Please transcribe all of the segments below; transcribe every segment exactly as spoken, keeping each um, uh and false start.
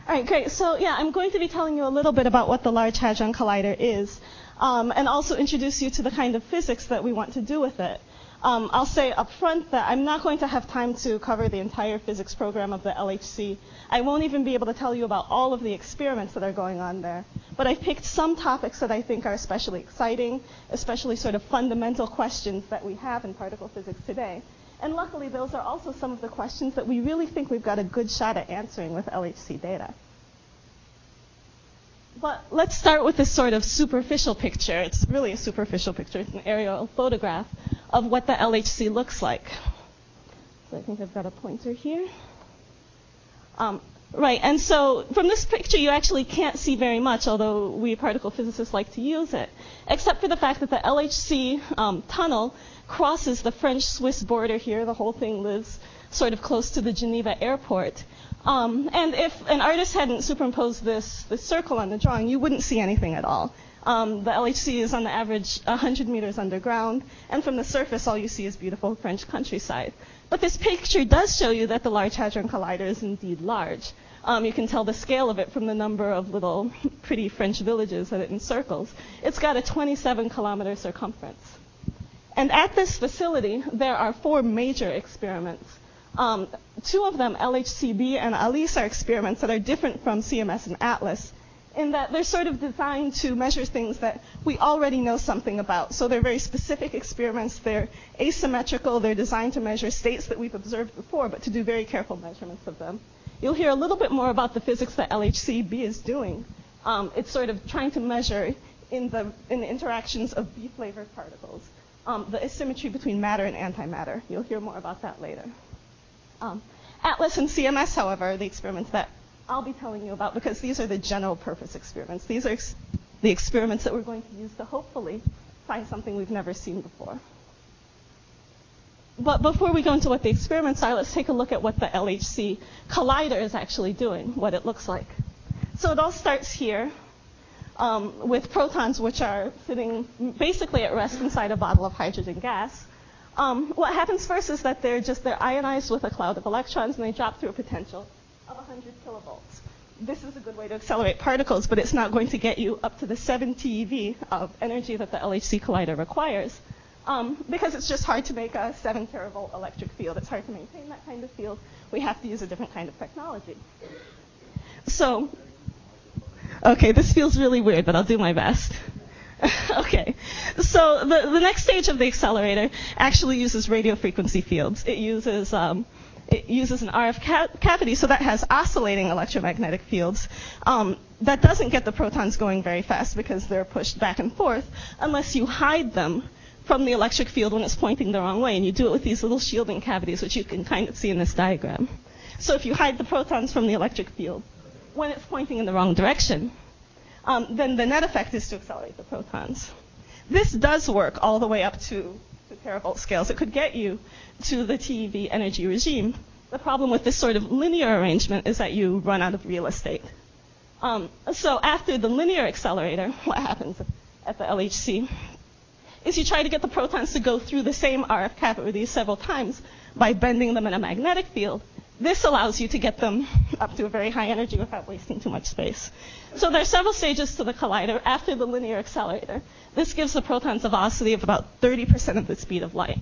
All right, great. So yeah, I'm going to be telling you a little bit about what the Large Hadron Collider is, um, and also introduce you to the kind of physics that we want to do with it. Um, I'll say up front that I'm not going to have time to cover the entire physics program of the L H C. I won't even be able to tell you about all of the experiments that are going on there. But I've picked some topics that I think are especially exciting, especially sort of fundamental questions that we have in particle physics today. And luckily, those are also some of the questions that we really think we've got a good shot at answering with L H C data. But let's start with this sort of superficial picture. It's really a superficial picture. It's an aerial photograph of what the L H C looks like. So I think I've got a pointer here. Um, right, and so from this picture, you actually can't see very much, although we particle physicists like to use it, except for the fact that the L H C um, tunnel crosses the French-Swiss border here. The whole thing lives sort of close to the Geneva airport. Um, and if an artist hadn't superimposed this, this circle on the drawing, you wouldn't see anything at all. Um, the L H C is on the average one hundred meters underground, and from the surface, all you see is beautiful French countryside. But this picture does show you that the Large Hadron Collider is indeed large. Um, you can tell the scale of it from the number of little pretty French villages that it encircles. It's got a twenty-seven kilometer circumference. And at this facility, there are four major experiments. Um, two of them, L H C B and ALICE, are experiments that are different from C M S and ATLAS in that they're sort of designed to measure things that we already know something about. So they're very specific experiments. They're asymmetrical. They're designed to measure states that we've observed before, but to do very careful measurements of them. You'll hear a little bit more about the physics that L H C B is doing. Um, it's sort of trying to measure in the, in the interactions of B-flavored particles, um, the asymmetry between matter and antimatter. You'll hear more about that later. Um, ATLAS and C M S, however, are the experiments that I'll be telling you about because these are the general purpose experiments. These are ex the experiments that we're going to use to hopefully find something we've never seen before. But before we go into what the experiments are, let's take a look at what the L H C Collider is actually doing, what it looks like. So it all starts here um, with protons which are sitting basically at rest inside a bottle of hydrogen gas. Um, what happens first is that they're just they're ionized with a cloud of electrons, and they drop through a potential of one hundred kilovolts. This is a good way to accelerate particles, but it's not going to get you up to the seven T eV of energy that the L H C Collider requires, um, because it's just hard to make a seven teravolt electric field. It's hard to maintain that kind of field. We have to use a different kind of technology. So, okay, this feels really weird, but I'll do my best. Okay, so the, the next stage of the accelerator actually uses radio frequency fields. It uses um, it uses an R F ca cavity, so that has oscillating electromagnetic fields. Um, that doesn't get the protons going very fast because they're pushed back and forth unless you hide them from the electric field when it's pointing the wrong way, and you do it with these little shielding cavities, which you can kind of see in this diagram. So if you hide the protons from the electric field when it's pointing in the wrong direction, Um, then the net effect is to accelerate the protons. This does work all the way up to the teravolt scales. It could get you to the T eV energy regime. The problem with this sort of linear arrangement is that you run out of real estate. Um, so after the linear accelerator, what happens at the L H C is you try to get the protons to go through the same R F cavities several times by bending them in a magnetic field. This allows you to get them up to a very high energy without wasting too much space. So there are several stages to the collider after the linear accelerator. This gives the protons a velocity of about thirty percent of the speed of light.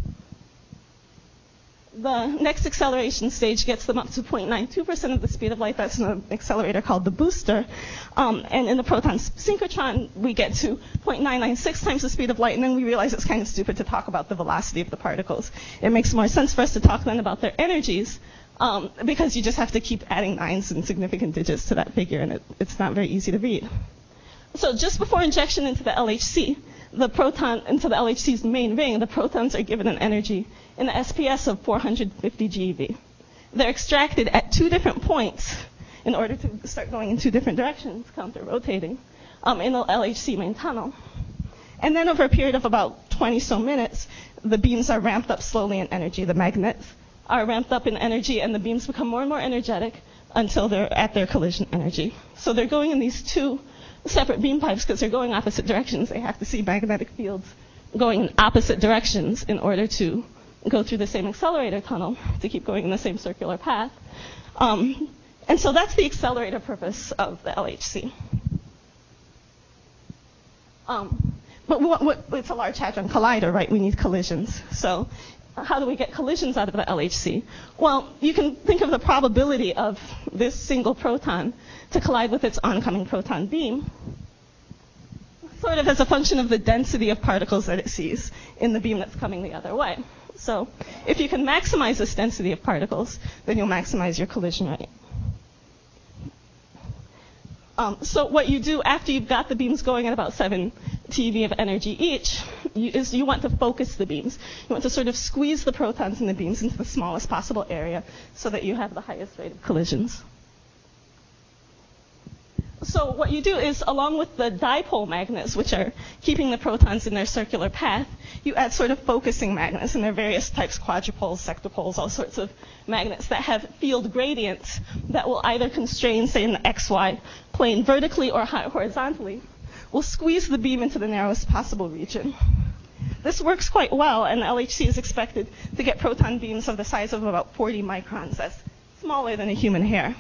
The next acceleration stage gets them up to zero point nine two percent of the speed of light. That's an accelerator called the booster. Um, and in the proton synchrotron, we get to zero point nine nine six times the speed of light, and then we realize it's kind of stupid to talk about the velocity of the particles. It makes more sense for us to talk then about their energies, um, because you just have to keep adding nines and significant digits to that figure, and it, it's not very easy to read. So just before injection into the L H C, the proton into the L H C's main ring, the protons are given an energy in the S P S of four hundred fifty GeV. They're extracted at two different points in order to start going in two different directions, counter-rotating, um, in the L H C main tunnel. And then over a period of about twenty so minutes, the beams are ramped up slowly in energy. The magnets are ramped up in energy, and the beams become more and more energetic until they're at their collision energy. So they're going in these two separate beam pipes because they're going opposite directions. They have to see magnetic fields going in opposite directions in order to go through the same accelerator tunnel to keep going in the same circular path. Um, And so that's the accelerator purpose of the L H C. Um, but what, what, it's a Large Hadron Collider, right? We need collisions. So how do we get collisions out of the L H C? Well, you can think of the probability of this single proton to collide with its oncoming proton beam sort of as a function of the density of particles that it sees in the beam that's coming the other way. So if you can maximize this density of particles, then you'll maximize your collision rate. Um, so what you do after you've got the beams going at about seven TeV of energy each you, is you want to focus the beams. You want to sort of squeeze the protons in the beams into the smallest possible area so that you have the highest rate of collisions. So what you do is, along with the dipole magnets, which are keeping the protons in their circular path, you add sort of focusing magnets, and there are various types, quadrupoles, sextupoles, all sorts of magnets that have field gradients that will either constrain, say, in the X Y plane vertically or horizontally, will squeeze the beam into the narrowest possible region. This works quite well, and the L H C is expected to get proton beams of the size of about forty microns. That's smaller than a human hair.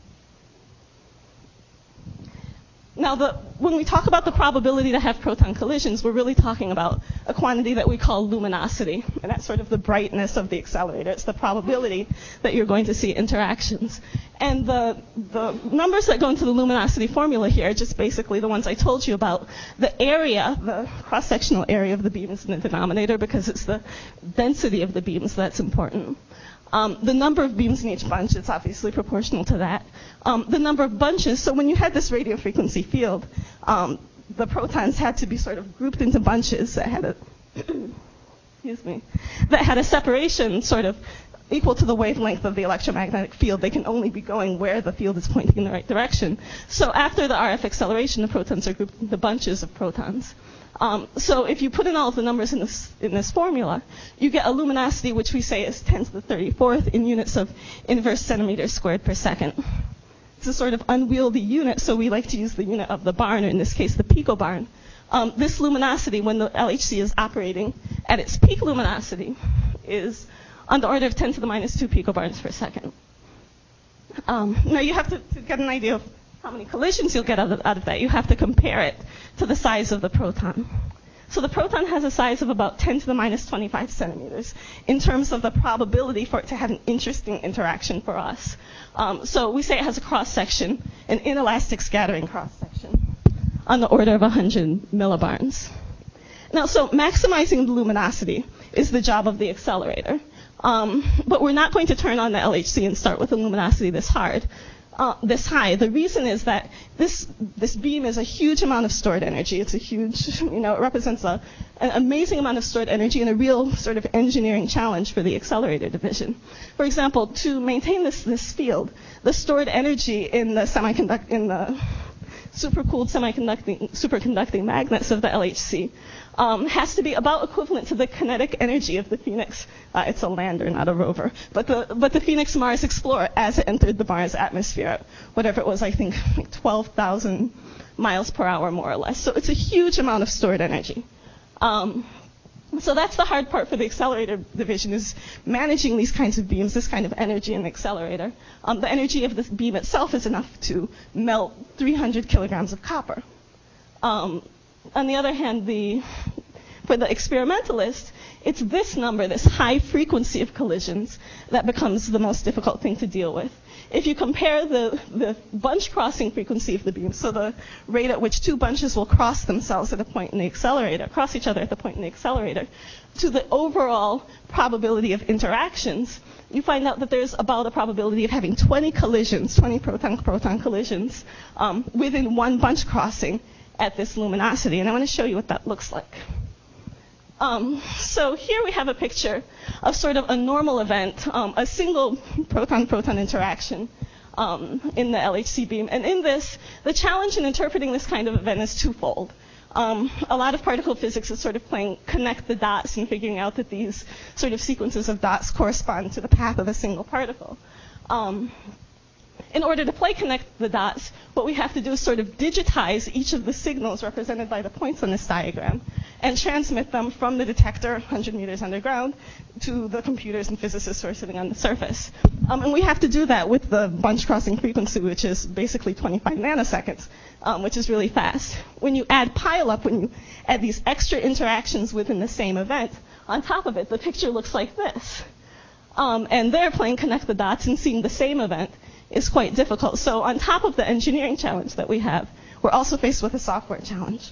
Now, the, when we talk about the probability to have proton collisions, we're really talking about a quantity that we call luminosity, and that's sort of the brightness of the accelerator. It's the probability that you're going to see interactions. And the, the numbers that go into the luminosity formula here are just basically the ones I told you about. The area, the cross-sectional area of the beam is in the denominator because it's the density of the beams that's important. Um, the number of beams in each bunch is obviously proportional to that. Um, the number of bunches, so when you had this radio frequency field, um, the protons had to be sort of grouped into bunches that had a, excuse me, that had a separation sort of equal to the wavelength of the electromagnetic field. They can only be going where the field is pointing in the right direction. So after the R F acceleration, the protons are grouped into bunches of protons. Um, so if you put in all of the numbers in this, in this formula, you get a luminosity which we say is ten to the thirty-fourth in units of inverse centimeters squared per second. It's a sort of unwieldy unit, so we like to use the unit of the barn, or in this case, the picobarn. Um, this luminosity, when the L H C is operating at its peak luminosity, is on the order of ten to the minus two picobarns per second. Um, now you have to, to get an idea of how many collisions you'll get out of, out of that. You have to compare it to the size of the proton. So the proton has a size of about ten to the minus twenty-five centimeters in terms of the probability for it to have an interesting interaction for us. Um, so we say it has a cross-section, an inelastic scattering cross-section, on the order of one hundred millibarns. Now, so maximizing the luminosity is the job of the accelerator. Um, but we're not going to turn on the L H C and start with a luminosity this hard. Uh, this high. The reason is that this this beam is a huge amount of stored energy. It's a huge, you know, it represents a, an amazing amount of stored energy and a real sort of engineering challenge for the accelerator division. For example, to maintain this this field, the stored energy in the semiconduct in the supercooled semiconducting superconducting magnets of the L H C um, has to be about equivalent to the kinetic energy of the Phoenix. Uh, it's a lander, not a rover, but the but the Phoenix Mars Explorer as it entered the Mars atmosphere, whatever it was, I think like twelve thousand miles per hour, more or less. So it's a huge amount of stored energy. Um, So that's the hard part for the accelerator division, is managing these kinds of beams, this kind of energy in the accelerator. Um, the energy of this beam itself is enough to melt three hundred kilograms of copper. Um, on the other hand, the, for the experimentalist, it's this number, this high frequency of collisions, that becomes the most difficult thing to deal with. If you compare the, the bunch crossing frequency of the beam, so the rate at which two bunches will cross themselves at a point in the accelerator, cross each other at the point in the accelerator, to the overall probability of interactions, you find out that there's about a probability of having twenty collisions, twenty proton-proton collisions, um, within one bunch crossing at this luminosity. And I want to show you what that looks like. Um, so here we have a picture of sort of a normal event, um, a single proton-proton interaction um, in the L H C beam. And in this, the challenge in interpreting this kind of event is twofold. Um, a lot of particle physics is sort of playing connect the dots and figuring out that these sort of sequences of dots correspond to the path of a single particle. Um, In order to play connect the dots, what we have to do is sort of digitize each of the signals represented by the points on this diagram and transmit them from the detector, one hundred meters underground, to the computers and physicists who are sitting on the surface. Um, and we have to do that with the bunch crossing frequency, which is basically twenty-five nanoseconds, um, which is really fast. When you add pileup, when you add these extra interactions within the same event, on top of it, the picture looks like this. Um, and there, playing connect the dots and seeing the same event is quite difficult. So on top of the engineering challenge that we have, we're also faced with a software challenge.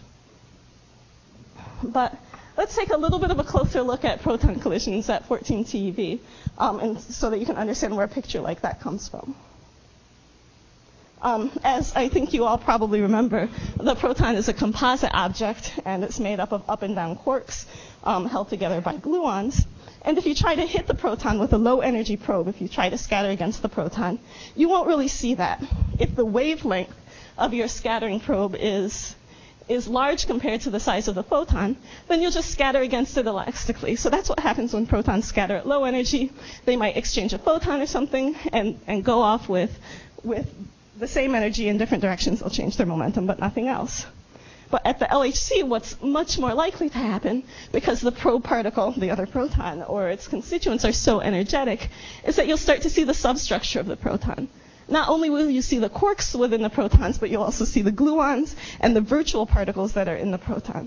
But let's take a little bit of a closer look at proton collisions at fourteen T eV, um, and so that you can understand where a picture like that comes from. Um, as I think you all probably remember, the proton is a composite object, and it's made up of up and down quarks um, held together by gluons. And if you try to hit the proton with a low-energy probe, if you try to scatter against the proton, you won't really see that. If the wavelength of your scattering probe is is large compared to the size of the photon, then you'll just scatter against it elastically. So that's what happens when protons scatter at low energy. They might exchange a photon or something and, and go off with, with the same energy in different directions. They'll change their momentum, but nothing else. But at the L H C, what's much more likely to happen, because the probe particle, the other proton, or its constituents are so energetic, is that you'll start to see the substructure of the proton. Not only will you see the quarks within the protons, but you'll also see the gluons and the virtual particles that are in the proton.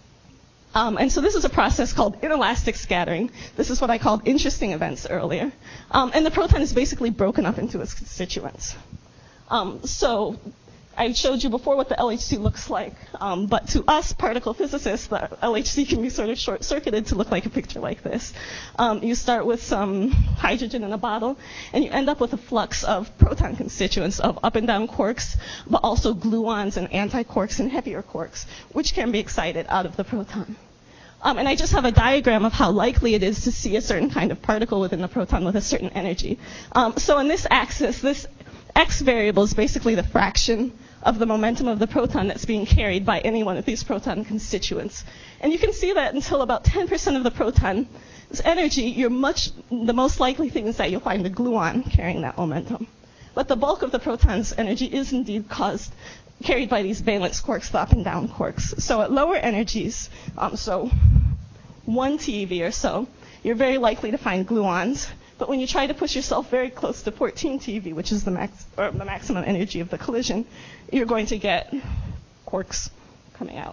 Um, and so this is a process called inelastic scattering. This is what I called interesting events earlier. Um, and the proton is basically broken up into its constituents. Um, so I showed you before what the L H C looks like, um, but to us particle physicists, the L H C can be sort of short-circuited to look like a picture like this. Um, you start with some hydrogen in a bottle, and you end up with a flux of proton constituents of up and down quarks, but also gluons and anti-quarks and heavier quarks, which can be excited out of the proton. Um, and I just have a diagram of how likely it is to see a certain kind of particle within the proton with a certain energy. Um, so in this axis, this X variable is basically the fraction of the momentum of the proton that's being carried by any one of these proton constituents. And you can see that until about ten percent of the proton's energy, you're much, the most likely thing is that you'll find a gluon carrying that momentum. But the bulk of the proton's energy is indeed caused, carried by these valence quarks, the up and down quarks. So at lower energies, um, so one T eV or so, you're very likely to find gluons. But when you try to push yourself very close to fourteen T eV, which is the max or the maximum energy of the collision, you're going to get quarks coming out.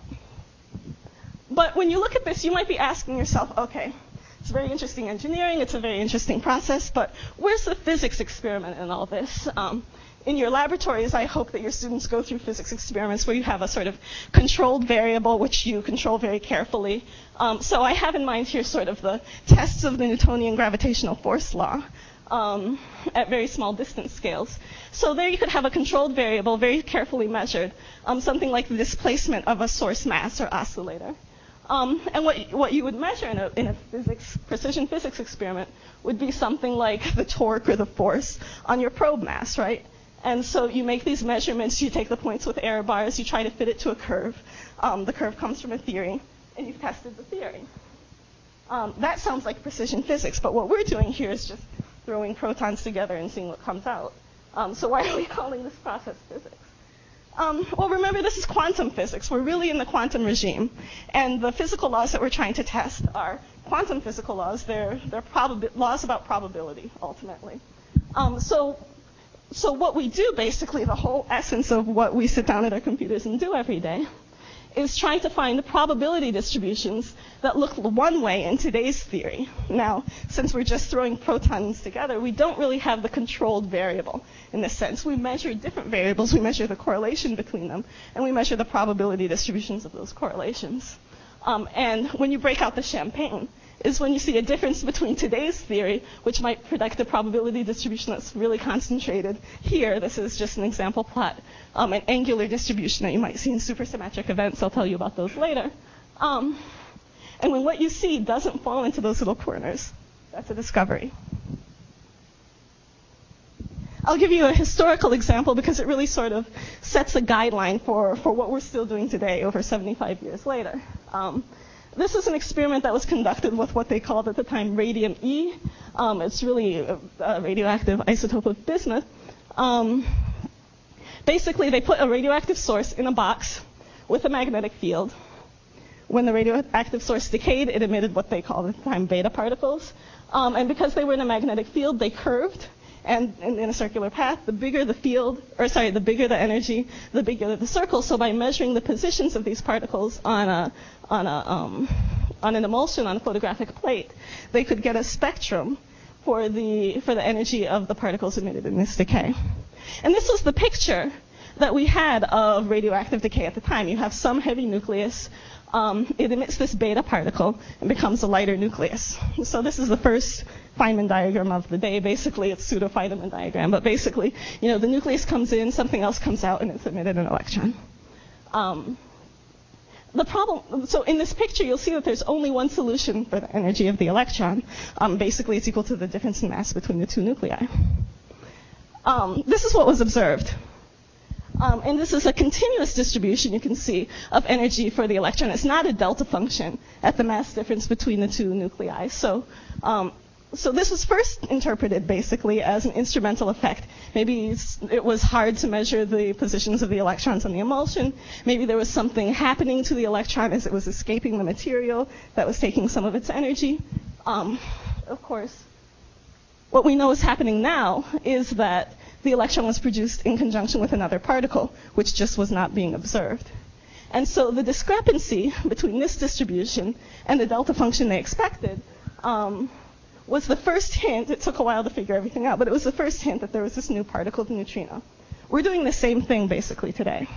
But when you look at this, you might be asking yourself, okay, it's very interesting engineering, it's a very interesting process, but where's the physics experiment in all this? Um, in your laboratories, I hope that your students go through physics experiments where you have a sort of controlled variable which you control very carefully. Um, so I have in mind here sort of the tests of the Newtonian gravitational force law um, at very small distance scales. So there you could have a controlled variable, very carefully measured, um, something like the displacement of a source mass or oscillator. Um, and what, what you would measure in a, in a physics, precision physics experiment would be something like the torque or the force on your probe mass, right? And so you make these measurements, you take the points with error bars, you try to fit it to a curve. Um, the curve comes from a theory, and you've tested the theory. Um, that sounds like precision physics, but what we're doing here is just throwing protons together and seeing what comes out. Um, so why are we calling this process physics? Um, well, remember, this is quantum physics. We're really in the quantum regime. And the physical laws that we're trying to test are quantum physical laws. They're, they're probabi- laws about probability, ultimately. Um, so So what we do, basically, the whole essence of what we sit down at our computers and do every day, is trying to find the probability distributions that look one way in today's theory. Now, since we're just throwing protons together, we don't really have the controlled variable in this sense. We measure different variables. We measure the correlation between them, and we measure the probability distributions of those correlations. Um, and when you break out the champagne, is when you see a difference between today's theory, which might predict a probability distribution that's really concentrated here. This is just an example plot, um, an angular distribution that you might see in supersymmetric events. I'll tell you about those later. Um, and when what you see doesn't fall into those little corners, that's a discovery. I'll give you a historical example because it really sort of sets a guideline for, for what we're still doing today over seventy-five years later. Um, This is an experiment that was conducted with what they called at the time radium E. Um, it's really a, a radioactive isotope of bismuth. Um, basically, they put a radioactive source in a box with a magnetic field when the radioactive source decayed, it emitted what they called at the time beta particles. Um, and because they were in a magnetic field, they curved and, and in a circular path. The bigger the field, or sorry, the bigger the energy, the bigger the circle. So by measuring the positions of these particles on a on a um, on an emulsion on a photographic plate, they could get a spectrum for the for the energy of the particles emitted in this decay. And this was the picture that we had of radioactive decay at the time. You have some heavy nucleus. Um, it emits this beta particle and becomes a lighter nucleus. So this is the first Feynman diagram of the day. Basically, it's pseudo-Feynman diagram. But basically, you know, the nucleus comes in, something else comes out, and it's emitted an electron. Um, the problem, so in this picture, you'll see that there's only one solution for the energy of the electron. Um, basically, it's equal to the difference in mass between the two nuclei. Um, this is what was observed. Um, and this is a continuous distribution, you can see, of energy for the electron. It's not a delta function at the mass difference between the two nuclei. So, um, so this was first interpreted basically as an instrumental effect. Maybe it was hard to measure the positions of the electrons on the emulsion. Maybe there was something happening to the electron as it was escaping the material that was taking some of its energy. Um, of course, what we know is happening now is that the electron was produced in conjunction with another particle, which just was not being observed. And so the discrepancy between this distribution and the delta function they expected um, was the first hint. It took a while to figure everything out, but it was the first hint that there was this new particle, the neutrino. We're doing the same thing basically today.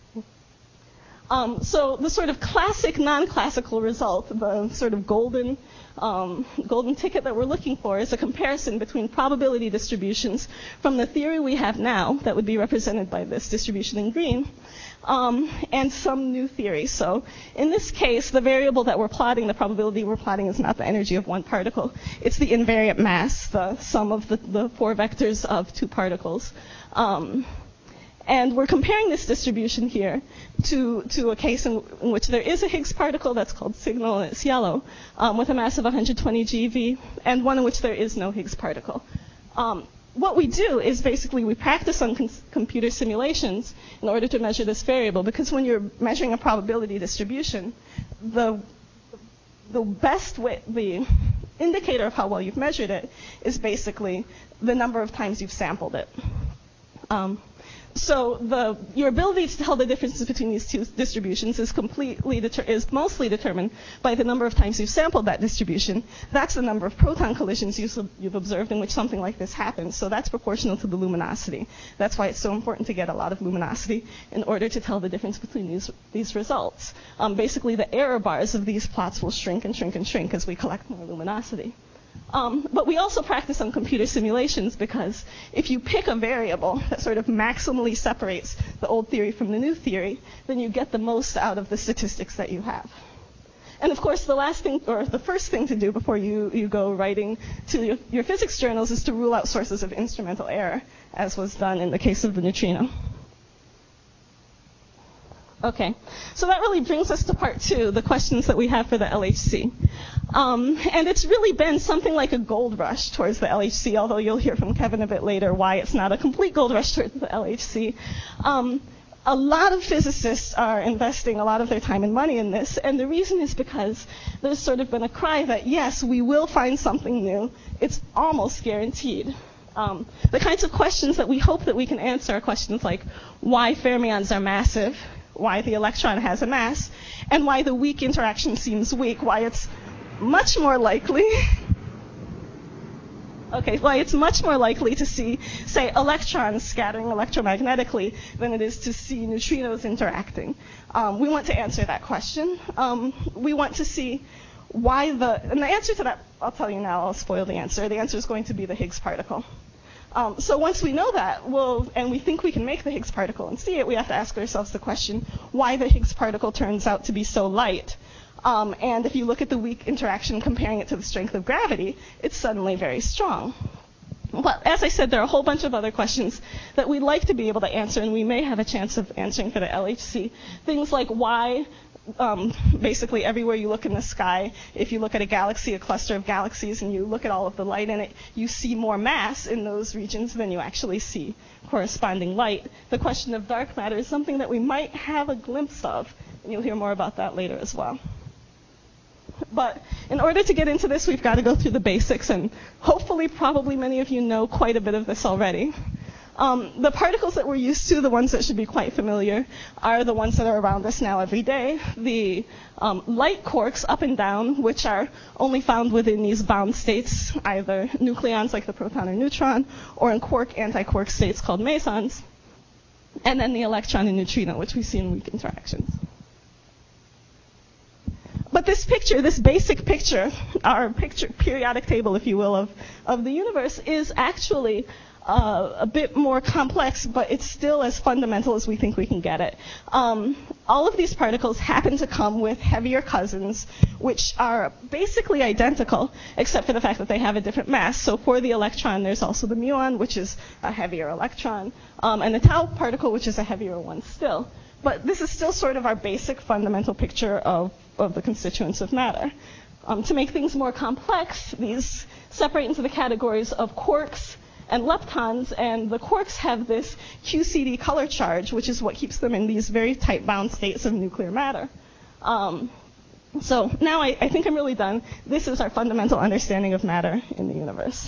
Um, so the sort of classic non-classical result, the sort of golden um, golden ticket that we're looking for, is a comparison between probability distributions from the theory we have now, that would be represented by this distribution in green, um, and some new theory. So in this case, the variable that we're plotting, the probability we're plotting, is not the energy of one particle. It's the invariant mass, the sum of the, the four vectors of two particles. Um, And we're comparing this distribution here to, to a case in, in which there is a Higgs particle that's called signal, and it's yellow, um, with a mass of one hundred twenty GeV, and one in which there is no Higgs particle. Um, what we do is basically we practice on com- computer simulations in order to measure this variable, because when you're measuring a probability distribution, the, the best way, the indicator of how well you've measured it is basically the number of times you've sampled it. Um, So the, your ability to tell the differences between these two distributions is completely deter- is mostly determined by the number of times you've sampled that distribution. That's the number of proton collisions you've, you've observed in which something like this happens. So that's proportional to the luminosity. That's why it's so important to get a lot of luminosity in order to tell the difference between these these results. Um, basically, the error bars of these plots will shrink and shrink and shrink as we collect more luminosity. Um, but we also practice on computer simulations, because if you pick a variable that sort of maximally separates the old theory from the new theory, then you get the most out of the statistics that you have. And of course, the last thing, or the first thing to do before you, you go writing to your, your physics journals, is to rule out sources of instrumental error, as was done in the case of the neutrino. Okay, so that really brings us to part two, the questions that we have for the L H C. Um, and it's really been something like a gold rush towards the L H C, although you'll hear from Kevin a bit later why it's not a complete gold rush towards the L H C. Um, a lot of physicists are investing a lot of their time and money in this, and the reason is because there's sort of been a cry that, yes, we will find something new. It's almost guaranteed. Um, the kinds of questions that we hope that we can answer are questions like why fermions are massive, why the electron has a mass, and why the weak interaction seems weak, why it's much more likely okay, why it's much more likely to see, say, electrons scattering electromagnetically than it is to see neutrinos interacting. Um, we want to answer that question. Um, we want to see why the, and the answer to that, I'll tell you now, I'll spoil the answer. The answer is going to be the Higgs particle. Um, so once we know that, we'll, and we think we can make the Higgs particle and see it, we have to ask ourselves the question, why the Higgs particle turns out to be so light. Um, and if you look at the weak interaction comparing it to the strength of gravity, it's suddenly very strong. But as I said, there are a whole bunch of other questions that we'd like to be able to answer, and we may have a chance of answering for the L H C. Things like why, um, basically everywhere you look in the sky, if you look at a galaxy, a cluster of galaxies, and you look at all of the light in it, you see more mass in those regions than you actually see corresponding light. The question of dark matter is something that we might have a glimpse of, and you'll hear more about that later as well. But in order to get into this, we've got to go through the basics, and hopefully, probably many of you know quite a bit of this already. Um, the particles that we're used to, the ones that should be quite familiar, are the ones that are around us now every day. The um, light quarks up and down, which are only found within these bound states, either nucleons like the proton or neutron, or in quark anti-quark states called mesons. And then the electron and neutrino, which we see in weak interactions. But this picture, this basic picture, our picture, periodic table, if you will, of, of the universe is actually uh, a bit more complex, but it's still as fundamental as we think we can get it. Um, all of these particles happen to come with heavier cousins, which are basically identical, except for the fact that they have a different mass. So for the electron, there's also the muon, which is a heavier electron, um, and the tau particle, which is a heavier one still. But this is still sort of our basic fundamental picture of, of the constituents of matter. Um, to make things more complex, these separate into the categories of quarks and leptons, and the quarks have this Q C D color charge, which is what keeps them in these very tight bound states of nuclear matter. Um, so now I, I think I'm really done. This is our fundamental understanding of matter in the universe.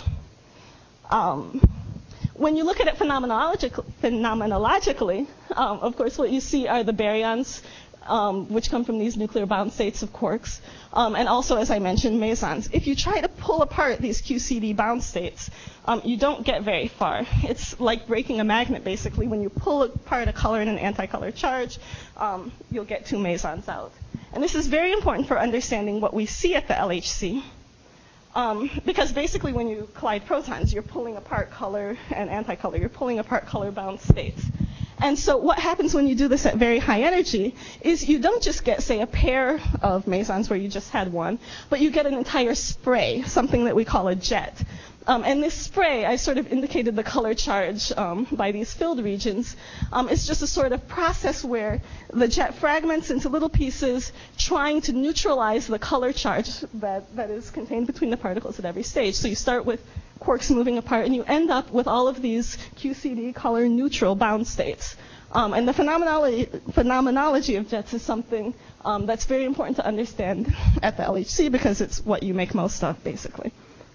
Um, When you look at it phenomenologic- phenomenologically, um, of course, what you see are the baryons, um, which come from these nuclear bound states of quarks, um, and also, as I mentioned, mesons. If you try to pull apart these Q C D bound states, um, you don't get very far. It's like breaking a magnet, basically. When you pull apart a color and an anti-color charge, um, you'll get two mesons out. And this is very important for understanding what we see at the L H C. Um, because basically when you collide protons, you're pulling apart color and anti-color. You're pulling apart color-bound states. And so what happens when you do this at very high energy is you don't just get, say, a pair of mesons where you just had one, but you get an entire spray, something that we call a jet. Um, and this spray, I sort of indicated the color charge um, by these filled regions. Um, it's just a sort of process where the jet fragments into little pieces, trying to neutralize the color charge that, that is contained between the particles at every stage. So you start with quarks moving apart, and you end up with all of these Q C D color neutral bound states. Um, and the phenomenology, phenomenology of jets is something um, that's very important to understand at the L H C because it's what you make most of, basically.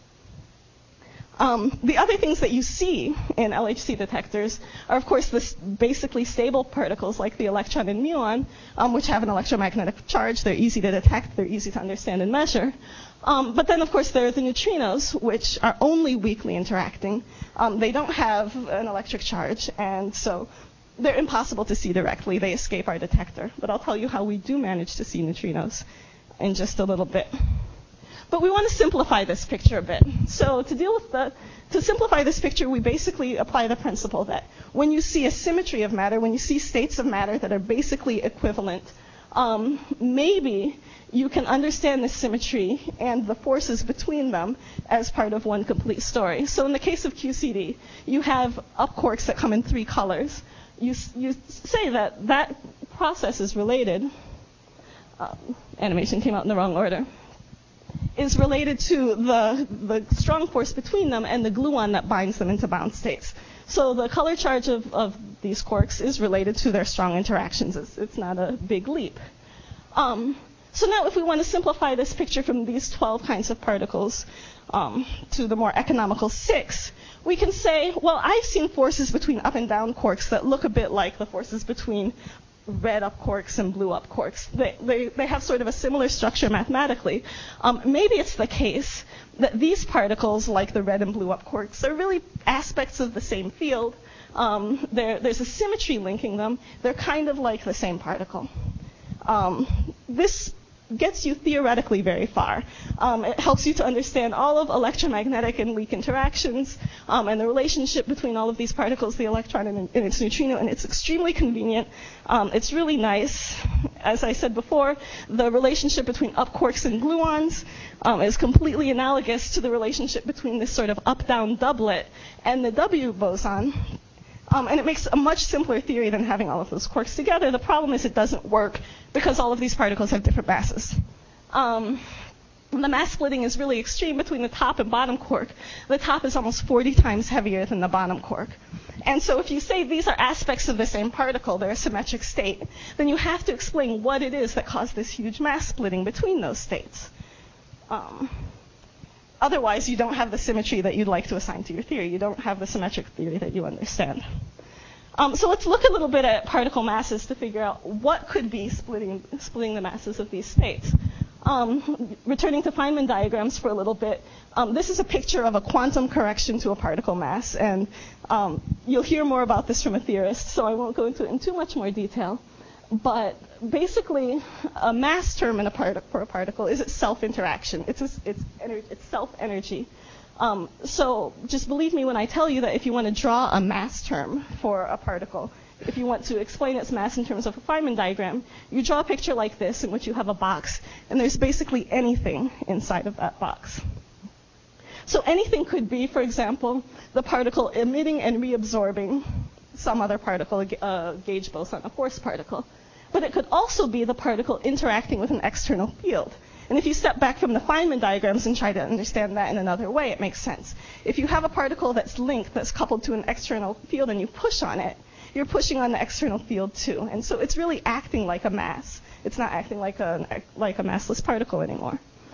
Um, the other things that you see in L H C detectors are, of course, this basically stable particles like the electron and muon, um, which have an electromagnetic charge. They're easy to detect. They're easy to understand and measure. Um, but then, of course, there are the neutrinos, which are only weakly interacting. Um, they don't have an electric charge, and so they're impossible to see directly. They escape our detector. But I'll tell you how we do manage to see neutrinos in just a little bit. But we want to simplify this picture a bit. So to deal with the, to simplify this picture, we basically apply the principle that when you see a symmetry of matter, when you see states of matter that are basically equivalent, um, maybe you can understand the symmetry and the forces between them as part of one complete story. So in the case of Q C D, you have up quarks that come in three colors. You, you say that that process is related. Um, animation came out in the wrong order. Is related to the, the strong force between them and the gluon that binds them into bound states. So the color charge of, of these quarks is related to their strong interactions. It's, it's not a big leap. Um, so now if we want to simplify this picture from these twelve kinds of particles um, to the more economical six, we can say, well, I've seen forces between up and down quarks that look a bit like the forces between red up quarks and blue up quarks. They, they, they have sort of a similar structure mathematically. Um, maybe it's the case that these particles, like the red and blue up quarks, are really aspects of the same field. Um, there's a symmetry linking them. They're kind of like the same particle. Um, this gets you theoretically very far. Um, it helps you to understand all of electromagnetic and weak interactions um, and the relationship between all of these particles, the electron and, and its neutrino, and it's extremely convenient. Um, it's really nice. As I said before, the relationship between up quarks and gluons um, is completely analogous to the relationship between this sort of up-down doublet and the W boson. Um, and it makes a much simpler theory than having all of those quarks together. The problem is it doesn't work because all of these particles have different masses. Um, the mass splitting is really extreme between the top and bottom quark. The top is almost forty times heavier than the bottom quark. And so if you say these are aspects of the same particle, they're a symmetric state, then you have to explain what it is that caused this huge mass splitting between those states. Um, otherwise, you don't have the symmetry that you'd like to assign to your theory. You don't have the symmetric theory that you understand. Um, so let's look a little bit at particle masses to figure out what could be splitting, splitting the masses of these states. Um, returning to Feynman diagrams for a little bit, um, this is a picture of a quantum correction to a particle mass, and um, you'll hear more about this from a theorist, so I won't go into it in too much more detail. But basically, a mass term in a part- for a particle is itself interaction. It's, a, it's, ener- it's self-energy. Um, so just believe me when I tell you that if you want to draw a mass term for a particle, if you want to explain its mass in terms of a Feynman diagram, you draw a picture like this in which you have a box, and there's basically anything inside of that box. So anything could be, for example, the particle emitting and reabsorbing some other particle, a uh, gauge boson, a force particle. But it could also be the particle interacting with an external field. And if you step back from the Feynman diagrams and try to understand that in another way, it makes sense. If you have a particle that's linked, that's coupled to an external field, and you push on it, you're pushing on the external field too. And so it's really acting like a mass. It's not acting like a, like a massless particle anymore.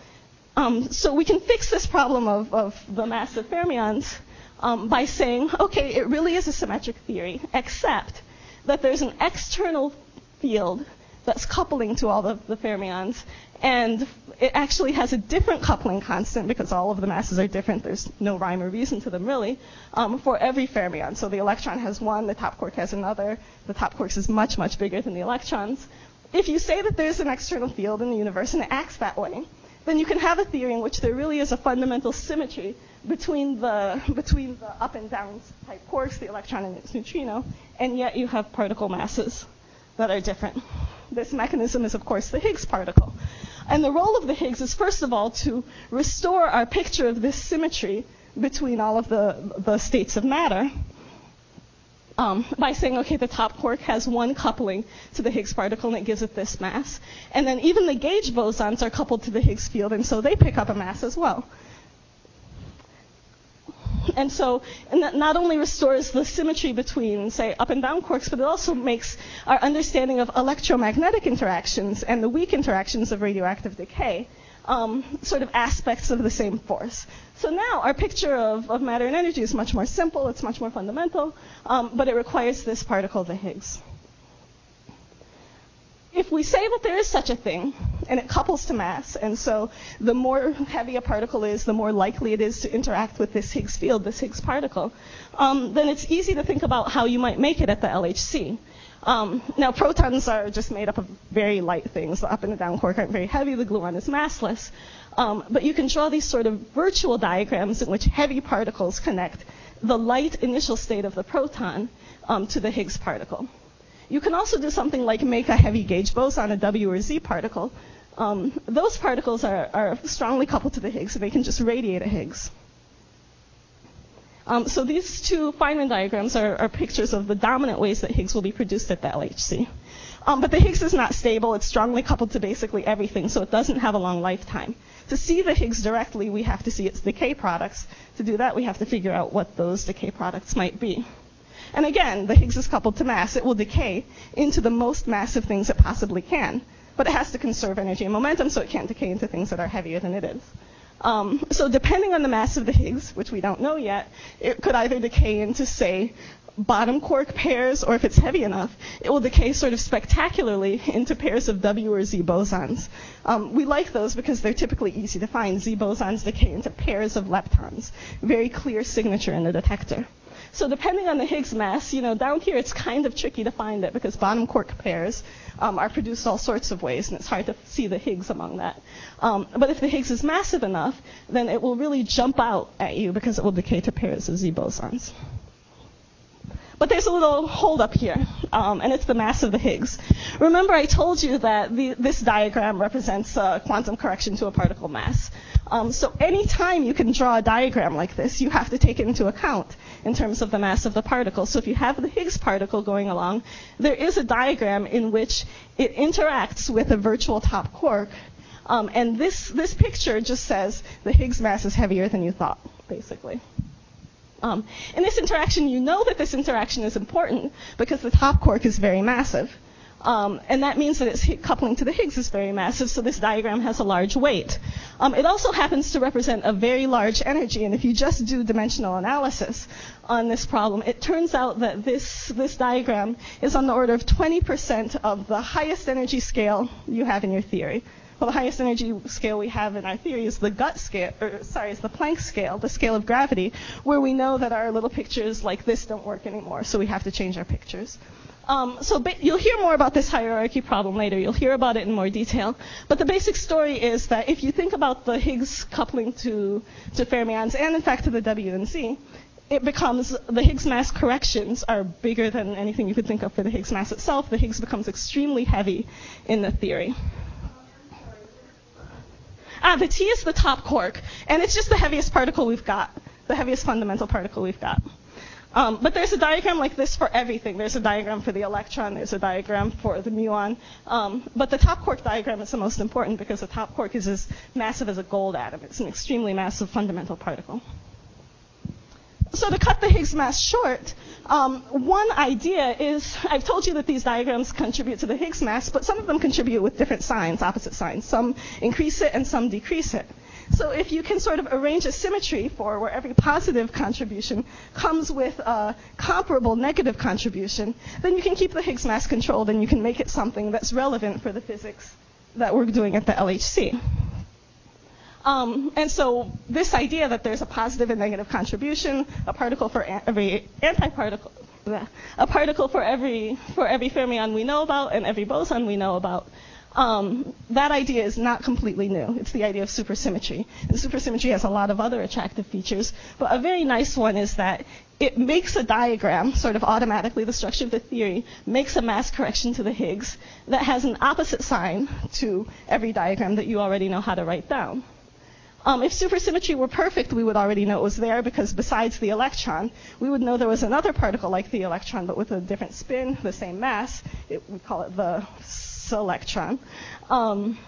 Um, so we can fix this problem of, of the mass of fermions um, by saying, okay, it really is a symmetric theory, except that there's an external field that's coupling to all the, the fermions, and it actually has a different coupling constant because all of the masses are different. There's no rhyme or reason to them, really, um, for every fermion. So the electron has one, the top quark has another. The top quark is much, much bigger than the electrons. If you say that there's an external field in the universe and it acts that way, then you can have a theory in which there really is a fundamental symmetry between the, between the up and down type quarks, the electron and its neutrino, and yet you have particle masses that are different. This mechanism is, of course, the Higgs particle. And the role of the Higgs is, first of all, to restore our picture of this symmetry between all of the, the states of matter um, by saying, okay, the top quark has one coupling to the Higgs particle, and it gives it this mass. And then even the gauge bosons are coupled to the Higgs field, and so they pick up a mass as well. And so and that not only restores the symmetry between, say, up and down quarks, but it also makes our understanding of electromagnetic interactions and the weak interactions of radioactive decay um, sort of aspects of the same force. So now our picture of, of matter and energy is much more simple, it's much more fundamental, um, but it requires this particle, the Higgs. If we say that there is such a thing, and it couples to mass, and so the more heavy a particle is, the more likely it is to interact with this Higgs field, this Higgs particle, um, then it's easy to think about how you might make it at the L H C. Um, now, protons are just made up of very light things. The up and the down quark aren't very heavy. The gluon is massless. Um, but you can draw these sort of virtual diagrams in which heavy particles connect the light initial state of the proton um, to the Higgs particle. You can also do something like make a heavy gauge boson, a W or Z particle. Um, those particles are, are strongly coupled to the Higgs, and they can just radiate a Higgs. Um, so these two Feynman diagrams are, are pictures of the dominant ways that Higgs will be produced at the L H C. Um, but the Higgs is not stable. It's strongly coupled to basically everything, so it doesn't have a long lifetime. To see the Higgs directly, we have to see its decay products. To do that, we have to figure out what those decay products might be. And again, the Higgs is coupled to mass. It will decay into the most massive things it possibly can. But it has to conserve energy and momentum, so it can't decay into things that are heavier than it is. Um, so depending on the mass of the Higgs, which we don't know yet, it could either decay into, say, bottom quark pairs, or if it's heavy enough, it will decay sort of spectacularly into pairs of W or Z bosons. Um, we like those because they're typically easy to find. Z bosons decay into pairs of leptons. Very clear signature in the detector. So depending on the Higgs mass, you know, down here it's kind of tricky to find it because bottom quark pairs um, are produced all sorts of ways, and it's hard to see the Higgs among that. Um, but if the Higgs is massive enough, then it will really jump out at you because it will decay to pairs of Z bosons. But there's a little hold up here, um, and it's the mass of the Higgs. Remember I told you that the, this diagram represents a quantum correction to a particle mass. Um, so anytime you can draw a diagram like this, you have to take it into account in terms of the mass of the particle. So if you have the Higgs particle going along, there is a diagram in which it interacts with a virtual top quark. Um, and this, this picture just says the Higgs mass is heavier than you thought, basically. Um, in this interaction, you know that this interaction is important because the top quark is very massive. Um, and that means that its coupling to the Higgs is very massive, so this diagram has a large weight. Um, it also happens to represent a very large energy, and if you just do dimensional analysis on this problem, it turns out that this, this diagram is on the order of twenty percent of the highest energy scale you have in your theory. Well, the highest energy scale we have in our theory is the Gutt scale, or sorry, is the Planck scale, the scale of gravity, where we know that our little pictures like this don't work anymore, so we have to change our pictures. Um, so ba- you'll hear more about this hierarchy problem later. You'll hear about it in more detail. But the basic story is that if you think about the Higgs coupling to, to fermions, and in fact to the W and Z, it becomes, the Higgs mass corrections are bigger than anything you could think of for the Higgs mass itself. The Higgs becomes extremely heavy in the theory. Ah, the T is the top quark, and it's just the heaviest particle we've got, the heaviest fundamental particle we've got. Um, but there's a diagram like this for everything. There's a diagram for the electron, there's a diagram for the muon. Um, but the top quark diagram is the most important because the top quark is as massive as a gold atom. It's an extremely massive fundamental particle. So to cut the Higgs mass short, um, one idea is, I've told you that these diagrams contribute to the Higgs mass, but some of them contribute with different signs, opposite signs. Some increase it and some decrease it. So if you can sort of arrange a symmetry for where every positive contribution comes with a comparable negative contribution, then you can keep the Higgs mass controlled and you can make it something that's relevant for the physics that we're doing at the L H C. Um, and so this idea that there's a positive and negative contribution, a particle for a- every antiparticle, bleh, a particle for every for every fermion we know about and every boson we know about, um, that idea is not completely new. It's the idea of supersymmetry. And supersymmetry has a lot of other attractive features, but a very nice one is that it makes a diagram, sort of automatically, the structure of the theory makes a mass correction to the Higgs that has an opposite sign to every diagram that you already know how to write down. Um, if supersymmetry were perfect, we would already know it was there because besides the electron, we would know there was another particle like the electron but with a different spin, the same mass. It, we call it the selectron. Um,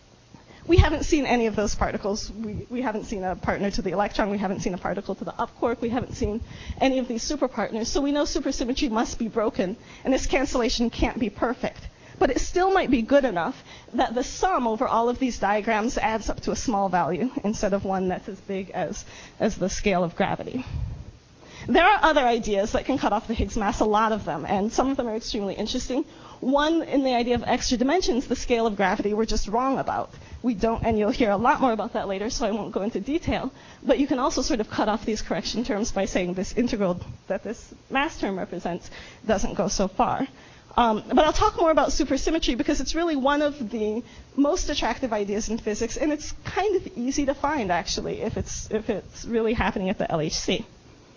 we haven't seen any of those particles. We, we haven't seen a partner to the electron. We haven't seen a particle to the up quark. We haven't seen any of these superpartners. So we know supersymmetry must be broken, and this cancellation can't be perfect. But it still might be good enough that the sum over all of these diagrams adds up to a small value instead of one that's as big as, as the scale of gravity. There are other ideas that can cut off the Higgs mass, a lot of them, and some of them are extremely interesting. One, in the idea of extra dimensions, the scale of gravity we're just wrong about. We don't, and you'll hear a lot more about that later, so I won't go into detail. But you can also sort of cut off these correction terms by saying this integral that this mass term represents doesn't go so far. Um, but I'll talk more about supersymmetry because it's really one of the most attractive ideas in physics, and it's kind of easy to find, actually, if it's, if it's really happening at the L H C.